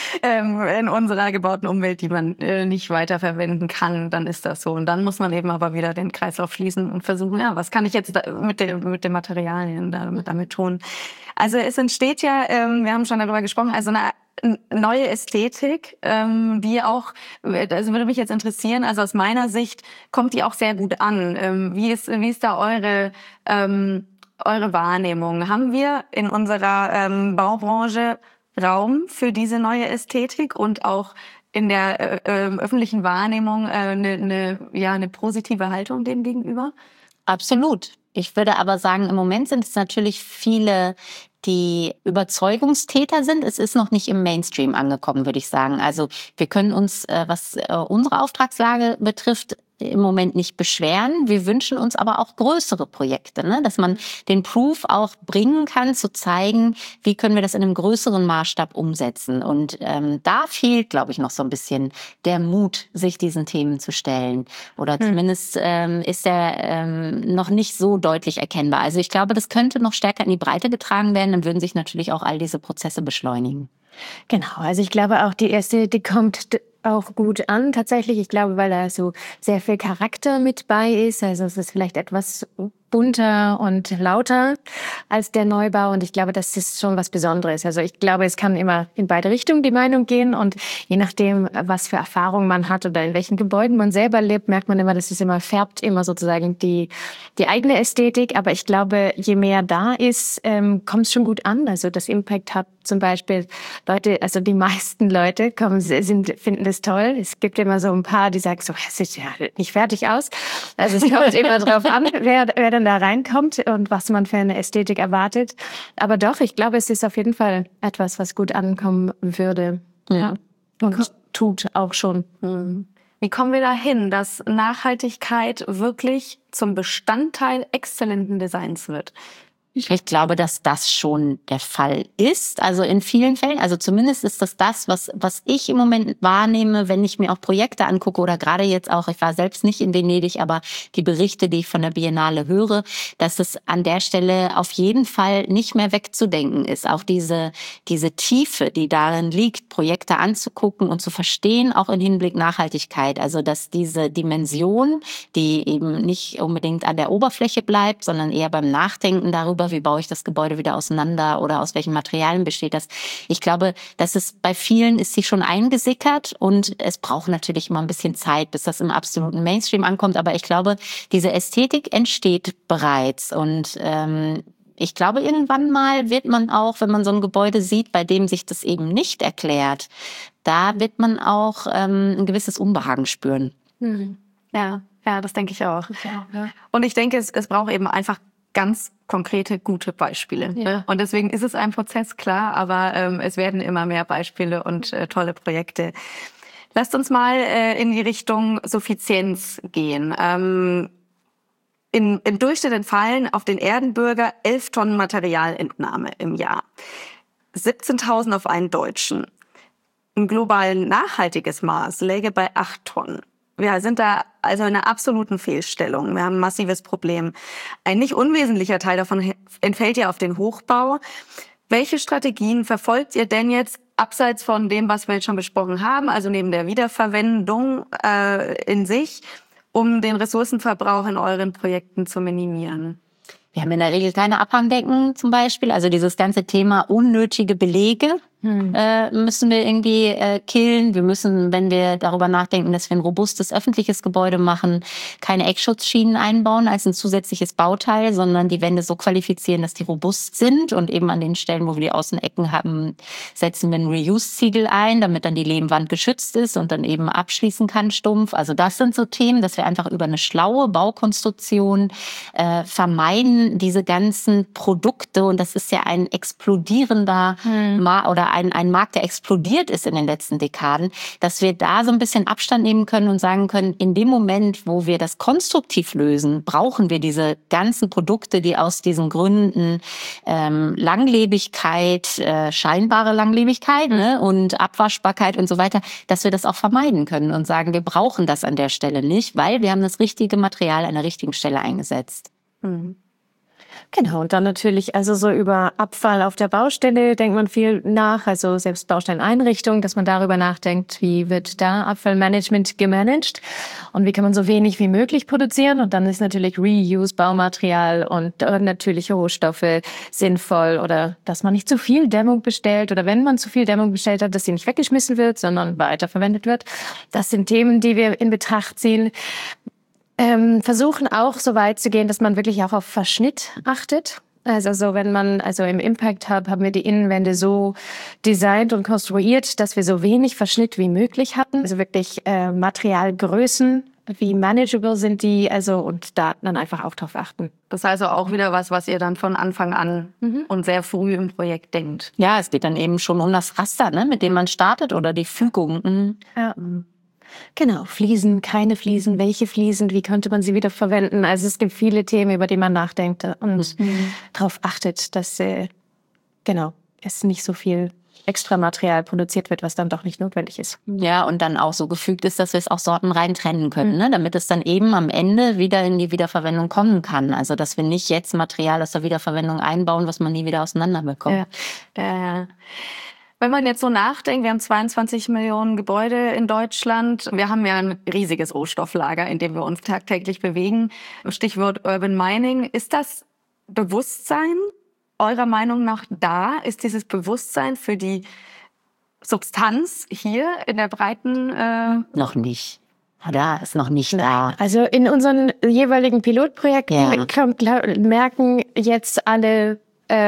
[SPEAKER 2] in unserer gebauten Umwelt, die man nicht weiterverwenden kann, dann ist das so. Und dann muss man eben aber wieder den Kreislauf schließen und versuchen, ja, was kann ich jetzt mit den Materialien damit tun. Also es entsteht ja, wir haben schon darüber gesprochen, also eine neue Ästhetik, die auch, also würde mich jetzt interessieren, also aus meiner Sicht kommt die auch sehr gut an. Wie ist da eure Wahrnehmung? Haben wir in unserer Baubranche Raum für diese neue Ästhetik und auch in der öffentlichen Wahrnehmung eine positive Haltung dem gegenüber?
[SPEAKER 3] Absolut. Ich würde aber sagen, im Moment sind es natürlich viele, die Überzeugungstäter sind. Es ist noch nicht im Mainstream angekommen, würde ich sagen. Also wir können uns, was unsere Auftragslage betrifft, im Moment nicht beschweren. Wir wünschen uns aber auch größere Projekte, ne? Dass man den Proof auch bringen kann, zu zeigen, wie können wir das in einem größeren Maßstab umsetzen. Und da fehlt, glaube ich, noch so ein bisschen der Mut, sich diesen Themen zu stellen. Oder zumindest ist er noch nicht so deutlich erkennbar. Also ich glaube, das könnte noch stärker in die Breite getragen werden. Dann würden sich natürlich auch all diese Prozesse beschleunigen.
[SPEAKER 1] Genau, also ich glaube auch, die Ästhetik kommt auch gut an, tatsächlich. Ich glaube, weil da so sehr viel Charakter mit bei ist. Also es ist vielleicht etwas bunter und lauter als der Neubau. Und ich glaube, das ist schon was Besonderes. Also ich glaube, es kann immer in beide Richtungen die Meinung gehen. Und je nachdem, was für Erfahrungen man hat oder in welchen Gebäuden man selber lebt, merkt man immer, dass es immer färbt, immer sozusagen die eigene Ästhetik. Aber ich glaube, je mehr da ist, kommt es schon gut an. Also das Impact Hub zum Beispiel, Leute, also die meisten Leute finden das toll. Es gibt immer so ein paar, die sagen so, es sieht ja nicht fertig aus. Also es kommt immer drauf an, wer dann da reinkommt und was man für eine Ästhetik erwartet. Aber doch, ich glaube, es ist auf jeden Fall etwas, was gut ankommen würde. Ja. Und tut auch schon.
[SPEAKER 2] Wie kommen wir dahin, dass Nachhaltigkeit wirklich zum Bestandteil exzellenten Designs wird?
[SPEAKER 3] Ich glaube, dass das schon der Fall ist. Also in vielen Fällen, also zumindest ist das, was ich im Moment wahrnehme, wenn ich mir auch Projekte angucke oder gerade jetzt auch, ich war selbst nicht in Venedig, aber die Berichte, die ich von der Biennale höre, dass es an der Stelle auf jeden Fall nicht mehr wegzudenken ist. Auch diese Tiefe, die darin liegt, Projekte anzugucken und zu verstehen, auch im Hinblick Nachhaltigkeit. Also dass diese Dimension, die eben nicht unbedingt an der Oberfläche bleibt, sondern eher beim Nachdenken darüber, wie baue ich das Gebäude wieder auseinander oder aus welchen Materialien besteht das. Ich glaube, dass es bei vielen ist sie schon eingesickert und es braucht natürlich immer ein bisschen Zeit, bis das im absoluten Mainstream ankommt. Aber ich glaube, diese Ästhetik entsteht bereits und ich glaube, irgendwann mal wird man auch, wenn man so ein Gebäude sieht, bei dem sich das eben nicht erklärt, da wird man auch ein gewisses Unbehagen spüren.
[SPEAKER 2] Ja, das denke ich auch.
[SPEAKER 1] Ja.
[SPEAKER 2] Und ich denke, es braucht eben einfach ganz konkrete, gute Beispiele.
[SPEAKER 1] Ja.
[SPEAKER 2] Und deswegen ist es ein Prozess, klar, aber es werden immer mehr Beispiele und tolle Projekte. Lasst uns mal in die Richtung Suffizienz gehen. Im Durchschnitt entfallen auf den Erdenbürger 11 Tonnen Materialentnahme im Jahr. 17.000 auf einen Deutschen. Ein global nachhaltiges Maß läge bei 8 Tonnen. Wir sind da also in einer absoluten Fehlstellung. Wir haben ein massives Problem. Ein nicht unwesentlicher Teil davon entfällt ja auf den Hochbau. Welche Strategien verfolgt ihr denn jetzt, abseits von dem, was wir jetzt schon besprochen haben, also neben der Wiederverwendung in sich, um den Ressourcenverbrauch in euren Projekten zu minimieren?
[SPEAKER 3] Wir haben in der Regel keine Abhangdecken zum Beispiel. Also dieses ganze Thema unnötige Belege müssen wir irgendwie killen. Wir müssen, wenn wir darüber nachdenken, dass wir ein robustes öffentliches Gebäude machen, keine Eckschutzschienen einbauen als ein zusätzliches Bauteil, sondern die Wände so qualifizieren, dass die robust sind. Und eben an den Stellen, wo wir die Außenecken haben, setzen wir ein Reuse-Ziegel ein, damit dann die Lehmwand geschützt ist und dann eben abschließen kann stumpf. Also das sind so Themen, dass wir einfach über eine schlaue Baukonstruktion vermeiden, diese ganzen Produkte. Und das ist ja ein explodierender oder ein Markt, der explodiert ist in den letzten Dekaden, dass wir da so ein bisschen Abstand nehmen können und sagen können, in dem Moment, wo wir das konstruktiv lösen, brauchen wir diese ganzen Produkte, die aus diesen Gründen Langlebigkeit, scheinbare Langlebigkeit, ne, und Abwaschbarkeit und so weiter, dass wir das auch vermeiden können und sagen, wir brauchen das an der Stelle nicht, weil wir haben das richtige Material an der richtigen Stelle eingesetzt.
[SPEAKER 1] Genau, und dann natürlich, also so über Abfall auf der Baustelle denkt man viel nach, also selbst Baustelleneinrichtung, dass man darüber nachdenkt, wie wird da Abfallmanagement gemanagt und wie kann man so wenig wie möglich produzieren. Und dann ist natürlich Reuse, Baumaterial und natürliche Rohstoffe sinnvoll oder dass man nicht zu viel Dämmung bestellt oder wenn man zu viel Dämmung bestellt hat, dass sie nicht weggeschmissen wird, sondern weiterverwendet wird. Das sind Themen, die wir in Betracht ziehen. Versuchen auch so weit zu gehen, dass man wirklich auch auf Verschnitt achtet. Also so, wenn man, also im Impact Hub haben wir die Innenwände so designt und konstruiert, dass wir so wenig Verschnitt wie möglich hatten. Also wirklich Materialgrößen, wie manageable sind die, also und da dann einfach auch drauf achten.
[SPEAKER 2] Das ist also auch wieder was ihr dann von Anfang an und sehr früh im Projekt denkt.
[SPEAKER 3] Ja, es geht dann eben schon um das Raster, ne, mit dem man startet oder die Fügung.
[SPEAKER 1] Ja. Genau, Fliesen, keine Fliesen, welche Fliesen, wie könnte man sie wieder verwenden? Also es gibt viele Themen, über die man nachdenkt und darauf achtet, dass es nicht so viel extra Material produziert wird, was dann doch nicht notwendig ist.
[SPEAKER 3] Ja, und dann auch so gefügt ist, dass wir es auch sortenrein trennen können, ne? Damit es dann eben am Ende wieder in die Wiederverwendung kommen kann. Also dass wir nicht jetzt Material aus der Wiederverwendung einbauen, was man nie wieder auseinander bekommt.
[SPEAKER 2] Ja. Wenn man jetzt so nachdenkt, wir haben 22 Millionen Gebäude in Deutschland. Wir haben ja ein riesiges Rohstofflager, in dem wir uns tagtäglich bewegen. Stichwort Urban Mining. Ist das Bewusstsein eurer Meinung nach da? Ist dieses Bewusstsein für die Substanz hier in der breiten...
[SPEAKER 3] Noch nicht. Da ist noch nicht da.
[SPEAKER 1] Also in unseren jeweiligen Pilotprojekten merken jetzt alle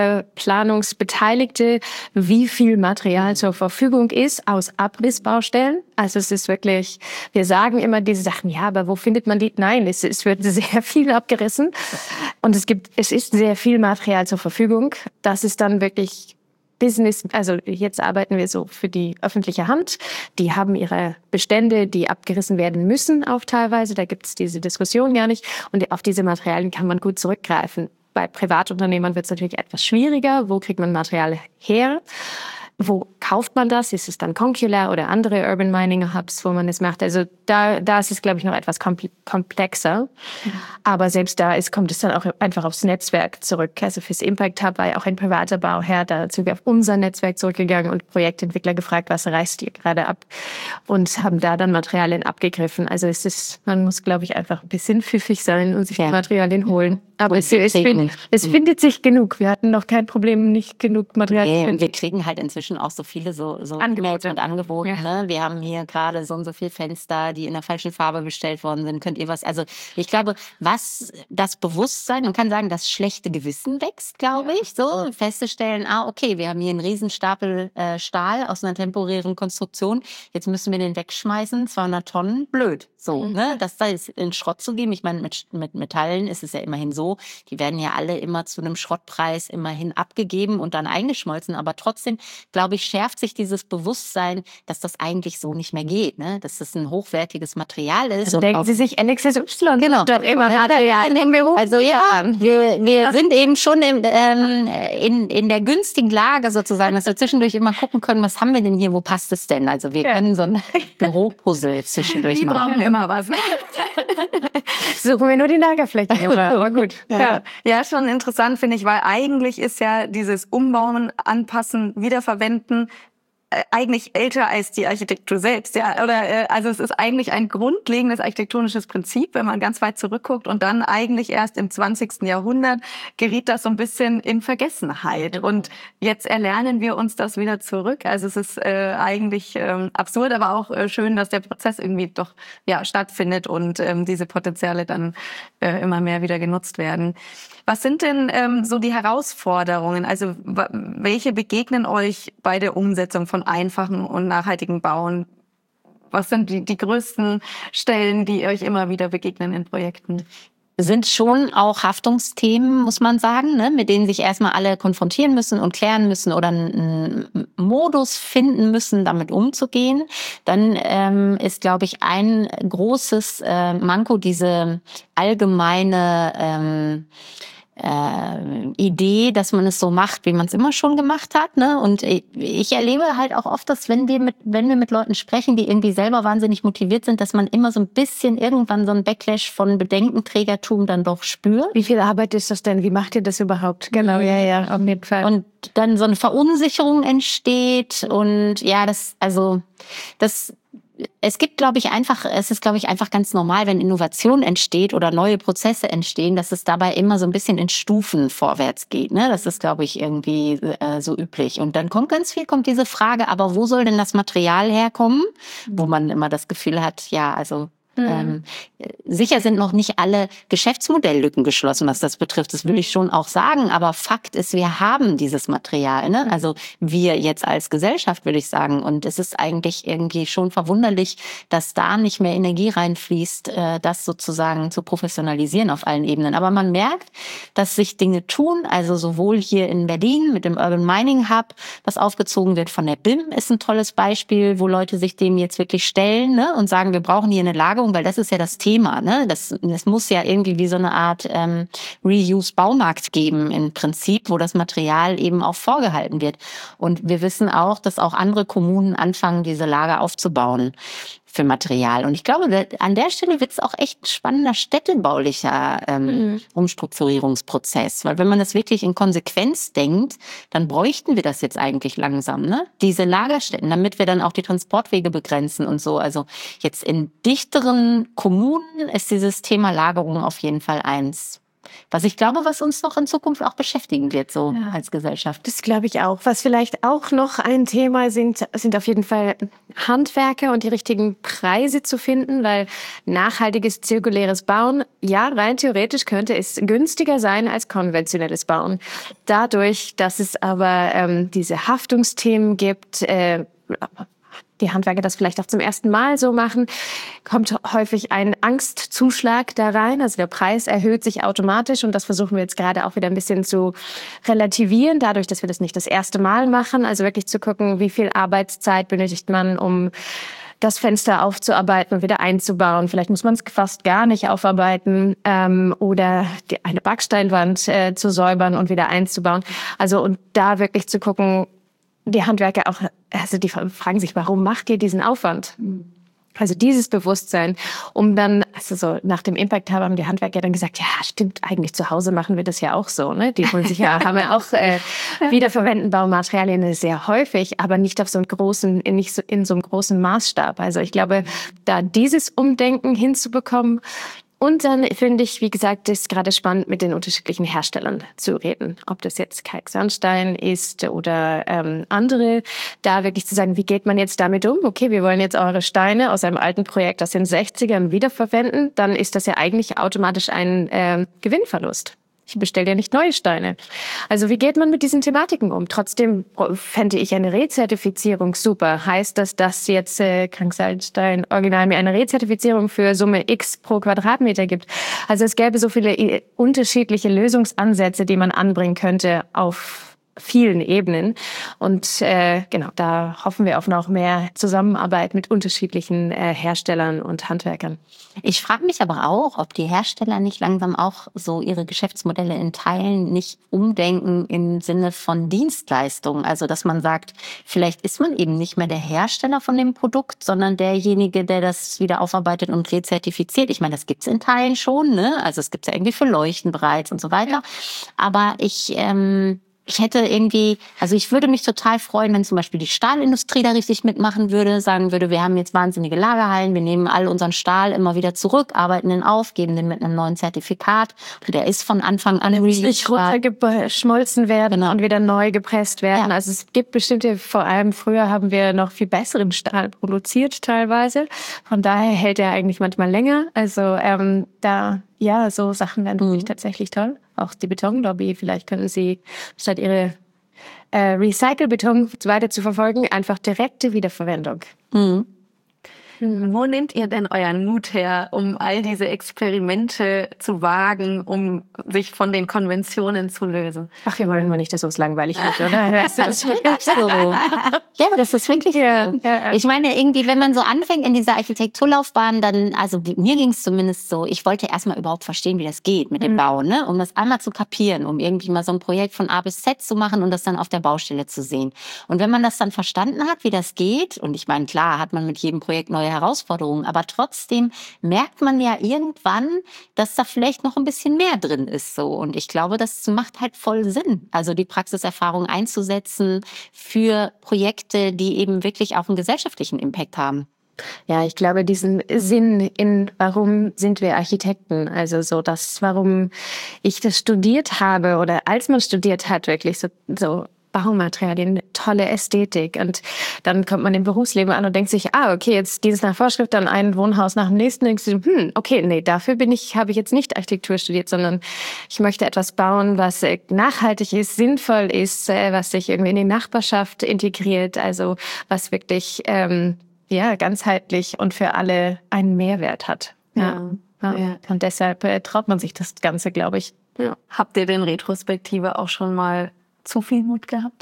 [SPEAKER 1] Planungsbeteiligte, wie viel Material zur Verfügung ist aus Abrissbaustellen. Also es ist wirklich, wir sagen immer diese Sachen, ja, aber wo findet man die? Nein, es wird sehr viel abgerissen und es ist sehr viel Material zur Verfügung. Das ist dann wirklich Business, also jetzt arbeiten wir so für die öffentliche Hand. Die haben ihre Bestände, die abgerissen werden müssen, auch teilweise. Da gibt es diese Diskussion gar nicht. Und auf diese Materialien kann man gut zurückgreifen. Bei Privatunternehmern wird es natürlich etwas schwieriger. Wo kriegt man Material her? Wo kauft man das? Ist es dann Concular oder andere Urban Mining Hubs, wo man es macht? Also da ist es, glaube ich, noch etwas komplexer. Aber selbst da kommt es dann auch einfach aufs Netzwerk zurück. Also fürs Impact Hub war ja auch ein privater Bauherr, da sind wir auf unser Netzwerk zurückgegangen und Projektentwickler gefragt, was reißt ihr gerade ab? Und haben da dann Materialien abgegriffen. Also man muss, glaube ich, einfach ein bisschen pfiffig sein und sich die Materialien holen. Aber es findet sich genug. Wir hatten noch kein Problem, nicht genug Material zu finden.
[SPEAKER 3] Wir kriegen halt inzwischen auch so viele so Angebote und Angebote. Ja. Ne? Wir haben hier gerade so und so viele Fenster, die in der falschen Farbe bestellt worden sind. Könnt ihr was? Also ich glaube, was das Bewusstsein, man kann sagen, das schlechte Gewissen wächst, glaube ich. So festzustellen, okay, wir haben hier einen Riesen-Stapel Stahl aus einer temporären Konstruktion. Jetzt müssen wir den wegschmeißen, 200 Tonnen, blöd. So, ne? Das da ist in Schrott zu geben. Ich meine, mit Metallen ist es ja immerhin so, die werden ja alle immer zu einem Schrottpreis immerhin abgegeben und dann eingeschmolzen. Aber trotzdem, glaube ich, schärft sich dieses Bewusstsein, dass das eigentlich so nicht mehr geht, ne? Dass das ein hochwertiges Material ist.
[SPEAKER 1] Also denken Sie sich NXSY.
[SPEAKER 3] Genau. Also ja, wir sind eben schon in der günstigen Lage sozusagen, dass wir zwischendurch immer gucken können, was haben wir denn hier, wo passt es denn? Also wir können so ein Büropuzzle zwischendurch machen.
[SPEAKER 2] Die brauchen immer was.
[SPEAKER 1] Suchen wir nur die Lagerfläche. Aber gut.
[SPEAKER 2] Ja, schon interessant, finde ich, weil eigentlich ist ja dieses Umbauen, Anpassen, Wiederverwenden eigentlich älter als die Architektur selbst, ja, oder also es ist eigentlich ein grundlegendes architektonisches Prinzip, wenn man ganz weit zurückguckt und dann eigentlich erst im 20. Jahrhundert geriet das so ein bisschen in Vergessenheit und jetzt erlernen wir uns das wieder zurück. Also es ist eigentlich absurd, aber auch schön, dass der Prozess irgendwie doch stattfindet und diese Potenziale dann immer mehr wieder genutzt werden. Was sind denn so die Herausforderungen? Also welche begegnen euch bei der Umsetzung von einfachen und nachhaltigen Bauen? Was sind die größten Stellen, die euch immer wieder begegnen in Projekten?
[SPEAKER 3] Sind schon auch Haftungsthemen, muss man sagen, ne, mit denen sich erstmal alle konfrontieren müssen und klären müssen oder einen Modus finden müssen, damit umzugehen. Dann ist, glaube ich, ein großes Manko diese allgemeine Idee, dass man es so macht, wie man es immer schon gemacht hat, ne? Und ich erlebe halt auch oft, dass wenn wir mit Leuten sprechen, die irgendwie selber wahnsinnig motiviert sind, dass man immer so ein bisschen irgendwann so ein Backlash von Bedenkenträgertum dann doch spürt.
[SPEAKER 1] Wie viel Arbeit ist das denn? Wie macht ihr das überhaupt? Genau, ja, auf jeden Fall.
[SPEAKER 3] Und dann so eine Verunsicherung entsteht und es ist, glaube ich, einfach ganz normal, wenn Innovation entsteht oder neue Prozesse entstehen, dass es dabei immer so ein bisschen in Stufen vorwärts geht, ne? Das ist, glaube ich, irgendwie so üblich. Und dann kommt diese Frage, aber wo soll denn das Material herkommen? Wo man immer das Gefühl hat, ja, also Sicher sind noch nicht alle Geschäftsmodelllücken geschlossen, was das betrifft. Das will ich schon auch sagen. Aber Fakt ist, wir haben dieses Material, ne? Also wir jetzt als Gesellschaft, würde ich sagen. Und es ist eigentlich irgendwie schon verwunderlich, dass da nicht mehr Energie reinfließt, das sozusagen zu professionalisieren auf allen Ebenen. Aber man merkt, dass sich Dinge tun. Also sowohl hier in Berlin mit dem Urban Mining Hub, was aufgezogen wird von der BIM, ist ein tolles Beispiel, wo Leute sich dem jetzt wirklich stellen, ne? Und sagen, wir brauchen hier eine Lagerung, weil das ist ja das Thema, ne? Das muss ja irgendwie wie so eine Art Reuse-Baumarkt geben im Prinzip, wo das Material eben auch vorgehalten wird. Und wir wissen auch, dass auch andere Kommunen anfangen, diese Lager aufzubauen für Material. Und ich glaube, an der Stelle wird es auch echt ein spannender städtebaulicher Umstrukturierungsprozess. Weil wenn man das wirklich in Konsequenz denkt, dann bräuchten wir das jetzt eigentlich langsam, ne? Diese Lagerstätten, damit wir dann auch die Transportwege begrenzen und so. Also jetzt in dichteren Kommunen ist dieses Thema Lagerung auf jeden Fall eins, was ich glaube, was uns noch in Zukunft auch beschäftigen wird, so als Gesellschaft.
[SPEAKER 1] Das glaube ich auch. Was vielleicht auch noch ein Thema sind auf jeden Fall Handwerker und die richtigen Preise zu finden, weil nachhaltiges, zirkuläres Bauen, ja, rein theoretisch könnte es günstiger sein als konventionelles Bauen. Dadurch, dass es aber diese Haftungsthemen gibt, die Handwerker das vielleicht auch zum ersten Mal so machen, kommt häufig ein Angstzuschlag da rein. Also der Preis erhöht sich automatisch und das versuchen wir jetzt gerade auch wieder ein bisschen zu relativieren, dadurch, dass wir das nicht das erste Mal machen. Also wirklich zu gucken, wie viel Arbeitszeit benötigt man, um das Fenster aufzuarbeiten und wieder einzubauen. Vielleicht muss man es fast gar nicht aufarbeiten oder eine Backsteinwand zu säubern und wieder einzubauen. Also und da wirklich zu gucken, die Handwerker auch, also die fragen sich, warum macht ihr diesen Aufwand? Also dieses Bewusstsein, um dann, also so nach dem Impact haben die Handwerker dann gesagt, ja, stimmt, eigentlich zu Hause machen wir das ja auch so, ne? Die holen sich ja, haben ja auch wiederverwenden Baumaterialien sehr häufig, aber nicht auf so einen großen, nicht so in so einem großen Maßstab. Also ich glaube, da dieses Umdenken hinzubekommen. Und dann finde ich, wie gesagt, ist gerade spannend, mit den unterschiedlichen Herstellern zu reden. Ob das jetzt Kalksandstein ist oder andere, da wirklich zu sagen, wie geht man jetzt damit um? Okay, wir wollen jetzt eure Steine aus einem alten Projekt aus den 60ern wiederverwenden. Dann ist das ja eigentlich automatisch ein Gewinnverlust. Ich bestelle ja nicht neue Steine. Also wie geht man mit diesen Thematiken um? Trotzdem fände ich eine Rezertifizierung super. Heißt das, dass jetzt Kalksandstein Original mir eine Rezertifizierung für Summe X pro Quadratmeter gibt? Also es gäbe so viele unterschiedliche Lösungsansätze, die man anbringen könnte auf vielen Ebenen. Und genau, da hoffen wir auf noch mehr Zusammenarbeit mit unterschiedlichen Herstellern und Handwerkern.
[SPEAKER 3] Ich frage mich aber auch, ob die Hersteller nicht langsam auch so ihre Geschäftsmodelle in Teilen nicht umdenken im Sinne von Dienstleistungen. Also dass man sagt, vielleicht ist man eben nicht mehr der Hersteller von dem Produkt, sondern derjenige, der das wieder aufarbeitet und rezertifiziert. Ich meine, das gibt's in Teilen schon, ne? Also es gibt's ja irgendwie für Leuchten bereits und so weiter. Ja. Aber ich hätte irgendwie, also ich würde mich total freuen, wenn zum Beispiel die Stahlindustrie da richtig mitmachen würde, sagen würde, wir haben jetzt wahnsinnige Lagerhallen, wir nehmen all unseren Stahl immer wieder zurück, arbeiten den auf, geben den mit einem neuen Zertifikat. Und der ist von Anfang an
[SPEAKER 1] nicht runtergeschmolzen werden und wieder neu gepresst werden. Ja. Also es gibt bestimmte, vor allem früher haben wir noch viel besseren Stahl produziert teilweise. Von daher hält er eigentlich manchmal länger. Also ja, so Sachen wären natürlich tatsächlich toll. Auch die Betonlobby, vielleicht können Sie statt Ihre Recycle-Beton weiter zu verfolgen, einfach direkte Wiederverwendung.
[SPEAKER 2] Wo nehmt ihr denn euren Mut her, um all diese Experimente zu wagen, um sich von den Konventionen zu lösen?
[SPEAKER 1] Ach, wir wollen mal nicht, dass es langweilig wird, oder?
[SPEAKER 3] Das ist wirklich so. Ja, das ist wirklich so. Ja. Ich meine, irgendwie, wenn man so anfängt in dieser Architekturlaufbahn, dann, also mir ging es zumindest so, ich wollte erstmal überhaupt verstehen, wie das geht mit dem Bauen, ne? Um das einmal zu kapieren, um irgendwie mal so ein Projekt von A bis Z zu machen und das dann auf der Baustelle zu sehen. Und wenn man das dann verstanden hat, wie das geht, und ich meine, klar, hat man mit jedem Projekt neue Herausforderungen, aber trotzdem merkt man ja irgendwann, dass da vielleicht noch ein bisschen mehr drin ist, so. Und ich glaube, das macht halt voll Sinn, also die Praxiserfahrung einzusetzen für Projekte, die eben wirklich auch einen gesellschaftlichen Impact haben.
[SPEAKER 1] Ja, ich glaube, diesen Sinn in, warum sind wir Architekten? Also so das, warum ich das studiert habe oder als man studiert hat, wirklich so Baumaterialien, tolle Ästhetik. Und dann kommt man im Berufsleben an und denkt sich, okay, jetzt dieses nach Vorschrift, dann ein Wohnhaus nach dem nächsten. Denkst du, okay, nee, dafür habe ich jetzt nicht Architektur studiert, sondern ich möchte etwas bauen, was nachhaltig ist, sinnvoll ist, was sich irgendwie in die Nachbarschaft integriert, also was wirklich ganzheitlich und für alle einen Mehrwert hat. Ja. Und deshalb traut man sich das Ganze, glaube ich.
[SPEAKER 2] Ja. Habt ihr denn Retrospektive auch schon mal zu viel Mut gehabt?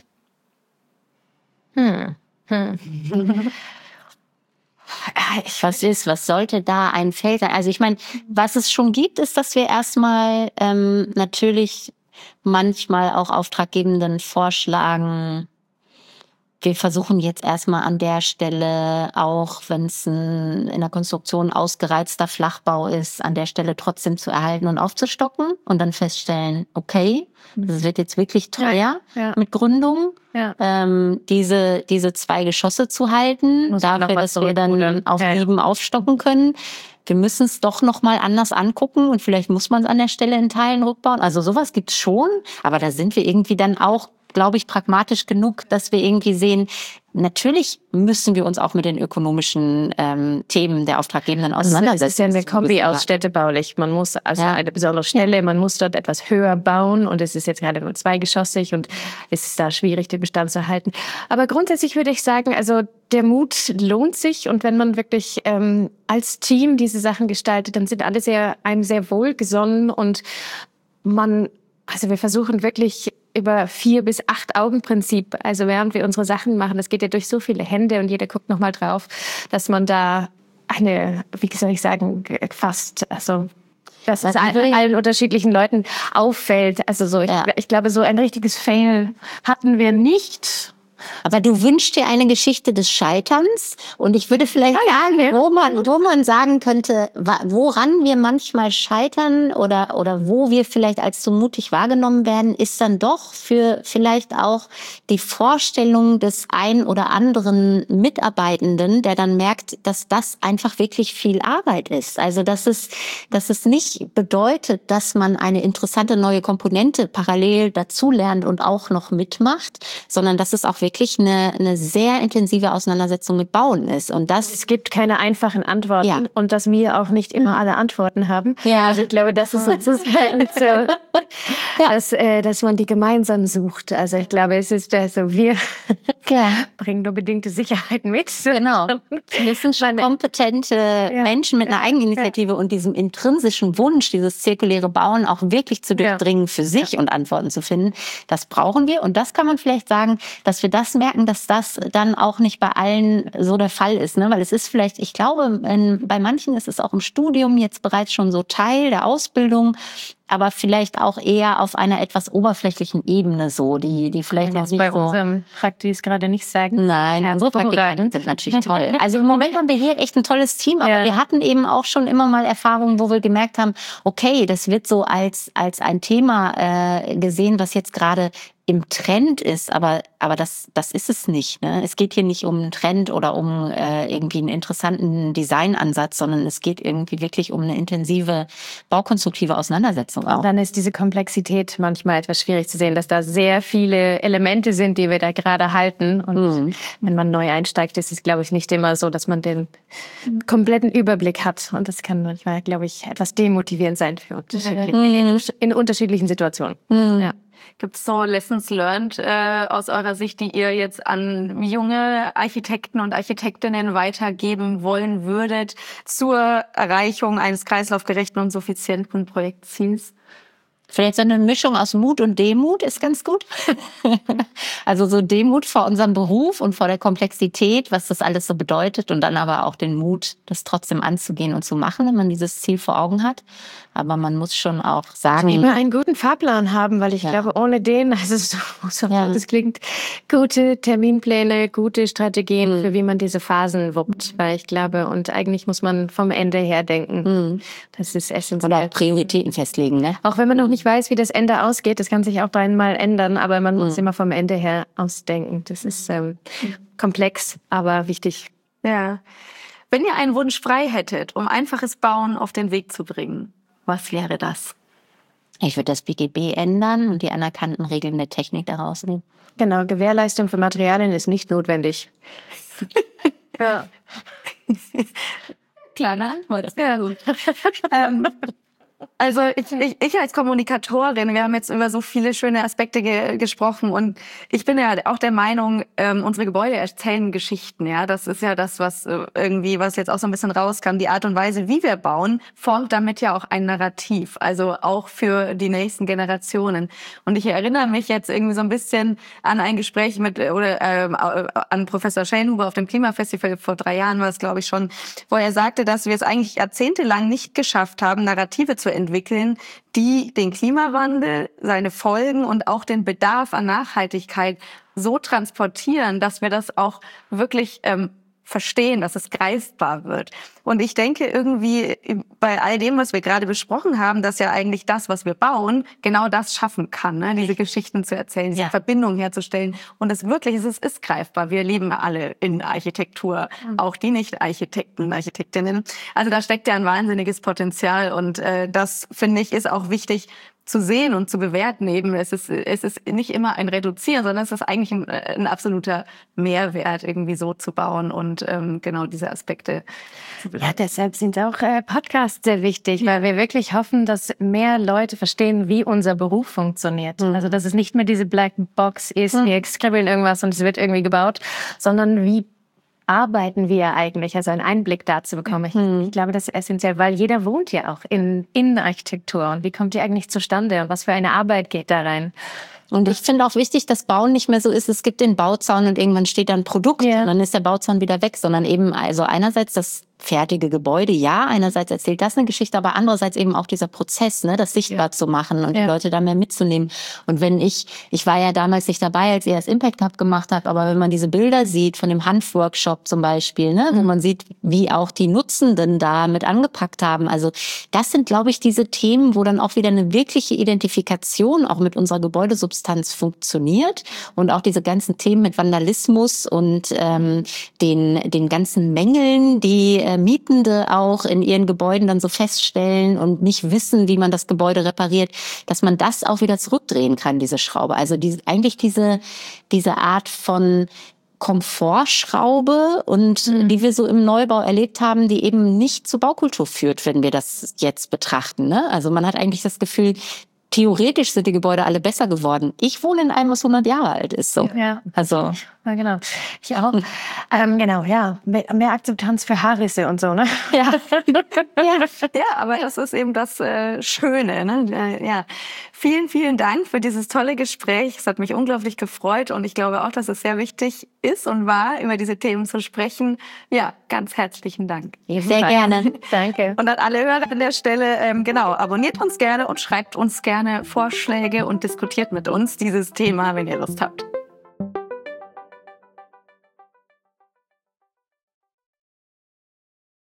[SPEAKER 3] Was sollte da ein Feld sein? Also ich meine, was es schon gibt, ist, dass wir erstmal natürlich manchmal auch Auftraggebenden vorschlagen, wir versuchen jetzt erstmal an der Stelle, auch wenn es in der Konstruktion ausgereizter Flachbau ist, an der Stelle trotzdem zu erhalten und aufzustocken und dann feststellen, okay, das wird jetzt wirklich teuer mit Gründung, diese 2 Geschosse zu halten, dafür, dass wir dann auf 7 aufstocken können. Wir müssen es doch noch mal anders angucken und vielleicht muss man es an der Stelle in Teilen rückbauen. Also sowas gibt's schon, aber da sind wir irgendwie dann auch, glaube ich, pragmatisch genug, dass wir irgendwie sehen, natürlich müssen wir uns auch mit den ökonomischen Themen der Auftraggebenden auseinandersetzen.
[SPEAKER 1] Das ist ja eine Kombi aus städtebaulich. Man muss eine besondere Stelle, man muss dort etwas höher bauen und es ist jetzt gerade nur 2-geschossig und es ist da schwierig, den Bestand zu halten. Aber grundsätzlich würde ich sagen, also der Mut lohnt sich und wenn man wirklich als Team diese Sachen gestaltet, dann sind alle einem sehr wohlgesonnen und wir versuchen wirklich über 4 bis 8 Augen-Prinzip. Also während wir unsere Sachen machen, das geht ja durch so viele Hände und jeder guckt nochmal drauf, dass man da dass es allen unterschiedlichen Leuten auffällt. Also ich glaube, so ein richtiges Fail hatten wir nicht.
[SPEAKER 3] Aber du wünschst dir eine Geschichte des Scheiterns und ich würde vielleicht wo man sagen könnte, woran wir manchmal scheitern oder wo wir vielleicht als zu mutig wahrgenommen werden, ist dann doch für vielleicht auch die Vorstellung des ein oder anderen Mitarbeitenden, der dann merkt, dass das einfach wirklich viel Arbeit ist. Also dass es nicht bedeutet, dass man eine interessante neue Komponente parallel dazulernt und auch noch mitmacht, sondern dass es auch wirklich eine sehr intensive Auseinandersetzung mit Bauen ist. Und
[SPEAKER 1] es gibt keine einfachen Antworten und dass wir auch nicht immer alle Antworten haben.
[SPEAKER 3] Ja.
[SPEAKER 1] Also ich glaube, das ist dass man die gemeinsam sucht. Also ich glaube, es ist wir bringen nur bedingte Sicherheit mit.
[SPEAKER 3] Genau. Wir sind schon kompetente Menschen mit einer Eigeninitiative und diesem intrinsischen Wunsch, dieses zirkuläre Bauen auch wirklich zu durchdringen für sich und Antworten zu finden. Das brauchen wir. Und das kann man vielleicht sagen, dass wir das merken, dass das dann auch nicht bei allen so der Fall ist, ne? Weil es ist vielleicht, ich glaube, bei manchen ist es auch im Studium jetzt bereits schon so Teil der Ausbildung, aber vielleicht auch eher auf einer etwas oberflächlichen Ebene so, die vielleicht noch nicht
[SPEAKER 1] bei
[SPEAKER 3] so...
[SPEAKER 1] unserem Praktis gerade nicht sagen.
[SPEAKER 3] Nein, unsere Praktikanten sind natürlich toll. Also im Moment haben wir hier echt ein tolles Team, aber wir hatten eben auch schon immer mal Erfahrungen, wo wir gemerkt haben, okay, das wird so als ein Thema gesehen, was jetzt gerade im Trend ist, aber das ist es nicht. Ne? Es geht hier nicht um einen Trend oder um irgendwie einen interessanten Designansatz, sondern es geht irgendwie wirklich um eine intensive baukonstruktive Auseinandersetzung auch.
[SPEAKER 1] Und dann ist diese Komplexität manchmal etwas schwierig zu sehen, dass da sehr viele Elemente sind, die wir da gerade halten. Und wenn man neu einsteigt, ist es, glaube ich, nicht immer so, dass man den kompletten Überblick hat. Und das kann manchmal, glaube ich, etwas demotivierend sein für in unterschiedlichen Situationen. Ja.
[SPEAKER 2] Gibt es so Lessons learned aus eurer Sicht, die ihr jetzt an junge Architekten und Architektinnen weitergeben wollen würdet zur Erreichung eines kreislaufgerechten und suffizienten Projektziels?
[SPEAKER 3] Vielleicht so eine Mischung aus Mut und Demut ist ganz gut. Also so Demut vor unserem Beruf und vor der Komplexität, was das alles so bedeutet und dann aber auch den Mut, das trotzdem anzugehen und zu machen, wenn man dieses Ziel vor Augen hat. Aber man muss schon auch sagen...
[SPEAKER 1] Immer einen guten Fahrplan haben, weil ich glaube, ohne den, das klingt, gute Terminpläne, gute Strategien, für wie man diese Phasen wuppt. Weil ich glaube, und eigentlich muss man vom Ende her denken. Das ist essentiell.
[SPEAKER 3] Oder Prioritäten festlegen, ne?
[SPEAKER 1] Auch wenn man noch nicht weiß, wie das Ende ausgeht, das kann sich auch einmal ändern, aber man muss immer vom Ende her ausdenken. Das ist komplex, aber wichtig.
[SPEAKER 2] Ja. Wenn ihr einen Wunsch frei hättet, um einfaches Bauen auf den Weg zu bringen, was wäre das?
[SPEAKER 3] Ich würde das BGB ändern und die anerkannten Regeln der Technik daraus nehmen.
[SPEAKER 1] Genau, Gewährleistung für Materialien ist nicht notwendig. Ja.
[SPEAKER 3] Kleine Antwort.
[SPEAKER 1] Ja, gut.
[SPEAKER 2] Also ich als Kommunikatorin, wir haben jetzt über so viele schöne Aspekte gesprochen und ich bin ja auch der Meinung, unsere Gebäude erzählen Geschichten, ja. Das ist ja das, was jetzt auch so ein bisschen rauskam. Die Art und Weise, wie wir bauen, formt damit ja auch ein Narrativ, also auch für die nächsten Generationen. Und ich erinnere mich jetzt irgendwie so ein bisschen an ein Gespräch an Professor Schellnhuber auf dem Klimafestival vor 3 Jahren war es, glaube ich schon, wo er sagte, dass wir es eigentlich jahrzehntelang nicht geschafft haben, Narrative zu entwickeln, die den Klimawandel, seine Folgen und auch den Bedarf an Nachhaltigkeit so transportieren, dass wir das auch wirklich verstehen, dass es greifbar wird. Und ich denke irgendwie bei all dem, was wir gerade besprochen haben, dass ja eigentlich das, was wir bauen, genau das schaffen kann, ne? Diese Geschichten zu erzählen, diese Verbindung herzustellen. Und es ist greifbar. Wir leben alle in Architektur, auch die Nicht-Architekten, Architektinnen. Also da steckt ja ein wahnsinniges Potenzial und das, finde ich, ist auch wichtig zu sehen und zu bewerten eben. Es ist nicht immer ein Reduzieren, sondern es ist eigentlich ein absoluter Mehrwert, irgendwie so zu bauen und genau diese Aspekte zu bewerten.
[SPEAKER 1] Ja, deshalb sind auch Podcasts sehr wichtig, weil wir wirklich hoffen, dass mehr Leute verstehen, wie unser Beruf funktioniert. Also, dass es nicht mehr diese Black Box ist, wir skribbeln irgendwas und es wird irgendwie gebaut, sondern wie arbeiten wir eigentlich, also einen Einblick dazu bekommen. Ich glaube, das ist essentiell, weil jeder wohnt ja auch in Architektur. Und wie kommt die eigentlich zustande und was für eine Arbeit geht da rein?
[SPEAKER 3] Und ich finde auch wichtig, dass Bauen nicht mehr so ist, es gibt den Bauzaun und irgendwann steht da ein Produkt und dann ist der Bauzaun wieder weg, sondern eben also einerseits das fertige Gebäude, ja, einerseits erzählt das eine Geschichte, aber andererseits eben auch dieser Prozess, ne, das sichtbar zu machen und die Leute da mehr mitzunehmen. Und wenn ich war ja damals nicht dabei, als ihr das Impact Hub gemacht habt, aber wenn man diese Bilder sieht von dem Handworkshop zum Beispiel, ne, wo man sieht, wie auch die Nutzenden da mit angepackt haben, also das sind, glaube ich, diese Themen, wo dann auch wieder eine wirkliche Identifikation auch mit unserer Gebäudesubstanz funktioniert und auch diese ganzen Themen mit Vandalismus und den ganzen Mängeln, die Mietende auch in ihren Gebäuden dann so feststellen und nicht wissen, wie man das Gebäude repariert, dass man das auch wieder zurückdrehen kann, diese Schraube. Also diese Art von Komfortschraube und die wir so im Neubau erlebt haben, die eben nicht zur Baukultur führt, wenn wir das jetzt betrachten, ne? Also man hat eigentlich das Gefühl, theoretisch sind die Gebäude alle besser geworden. Ich wohne in einem, was 100 Jahre alt ist. So.
[SPEAKER 1] Ja.
[SPEAKER 3] Also.
[SPEAKER 1] Ja, genau. Ich auch. Genau, ja. Mehr Akzeptanz für Haarrisse und so, ne?
[SPEAKER 3] Ja.
[SPEAKER 2] Ja, aber das ist eben das Schöne, ne? Ja. Vielen, vielen Dank für dieses tolle Gespräch. Es hat mich unglaublich gefreut und ich glaube auch, dass es sehr wichtig ist und war, über diese Themen zu sprechen. Ja, ganz herzlichen Dank.
[SPEAKER 3] Sehr gerne.
[SPEAKER 1] Danke.
[SPEAKER 2] Und an alle Hörer an der Stelle, genau, abonniert uns gerne und schreibt uns gerne Vorschläge und diskutiert mit uns dieses Thema, wenn ihr Lust habt.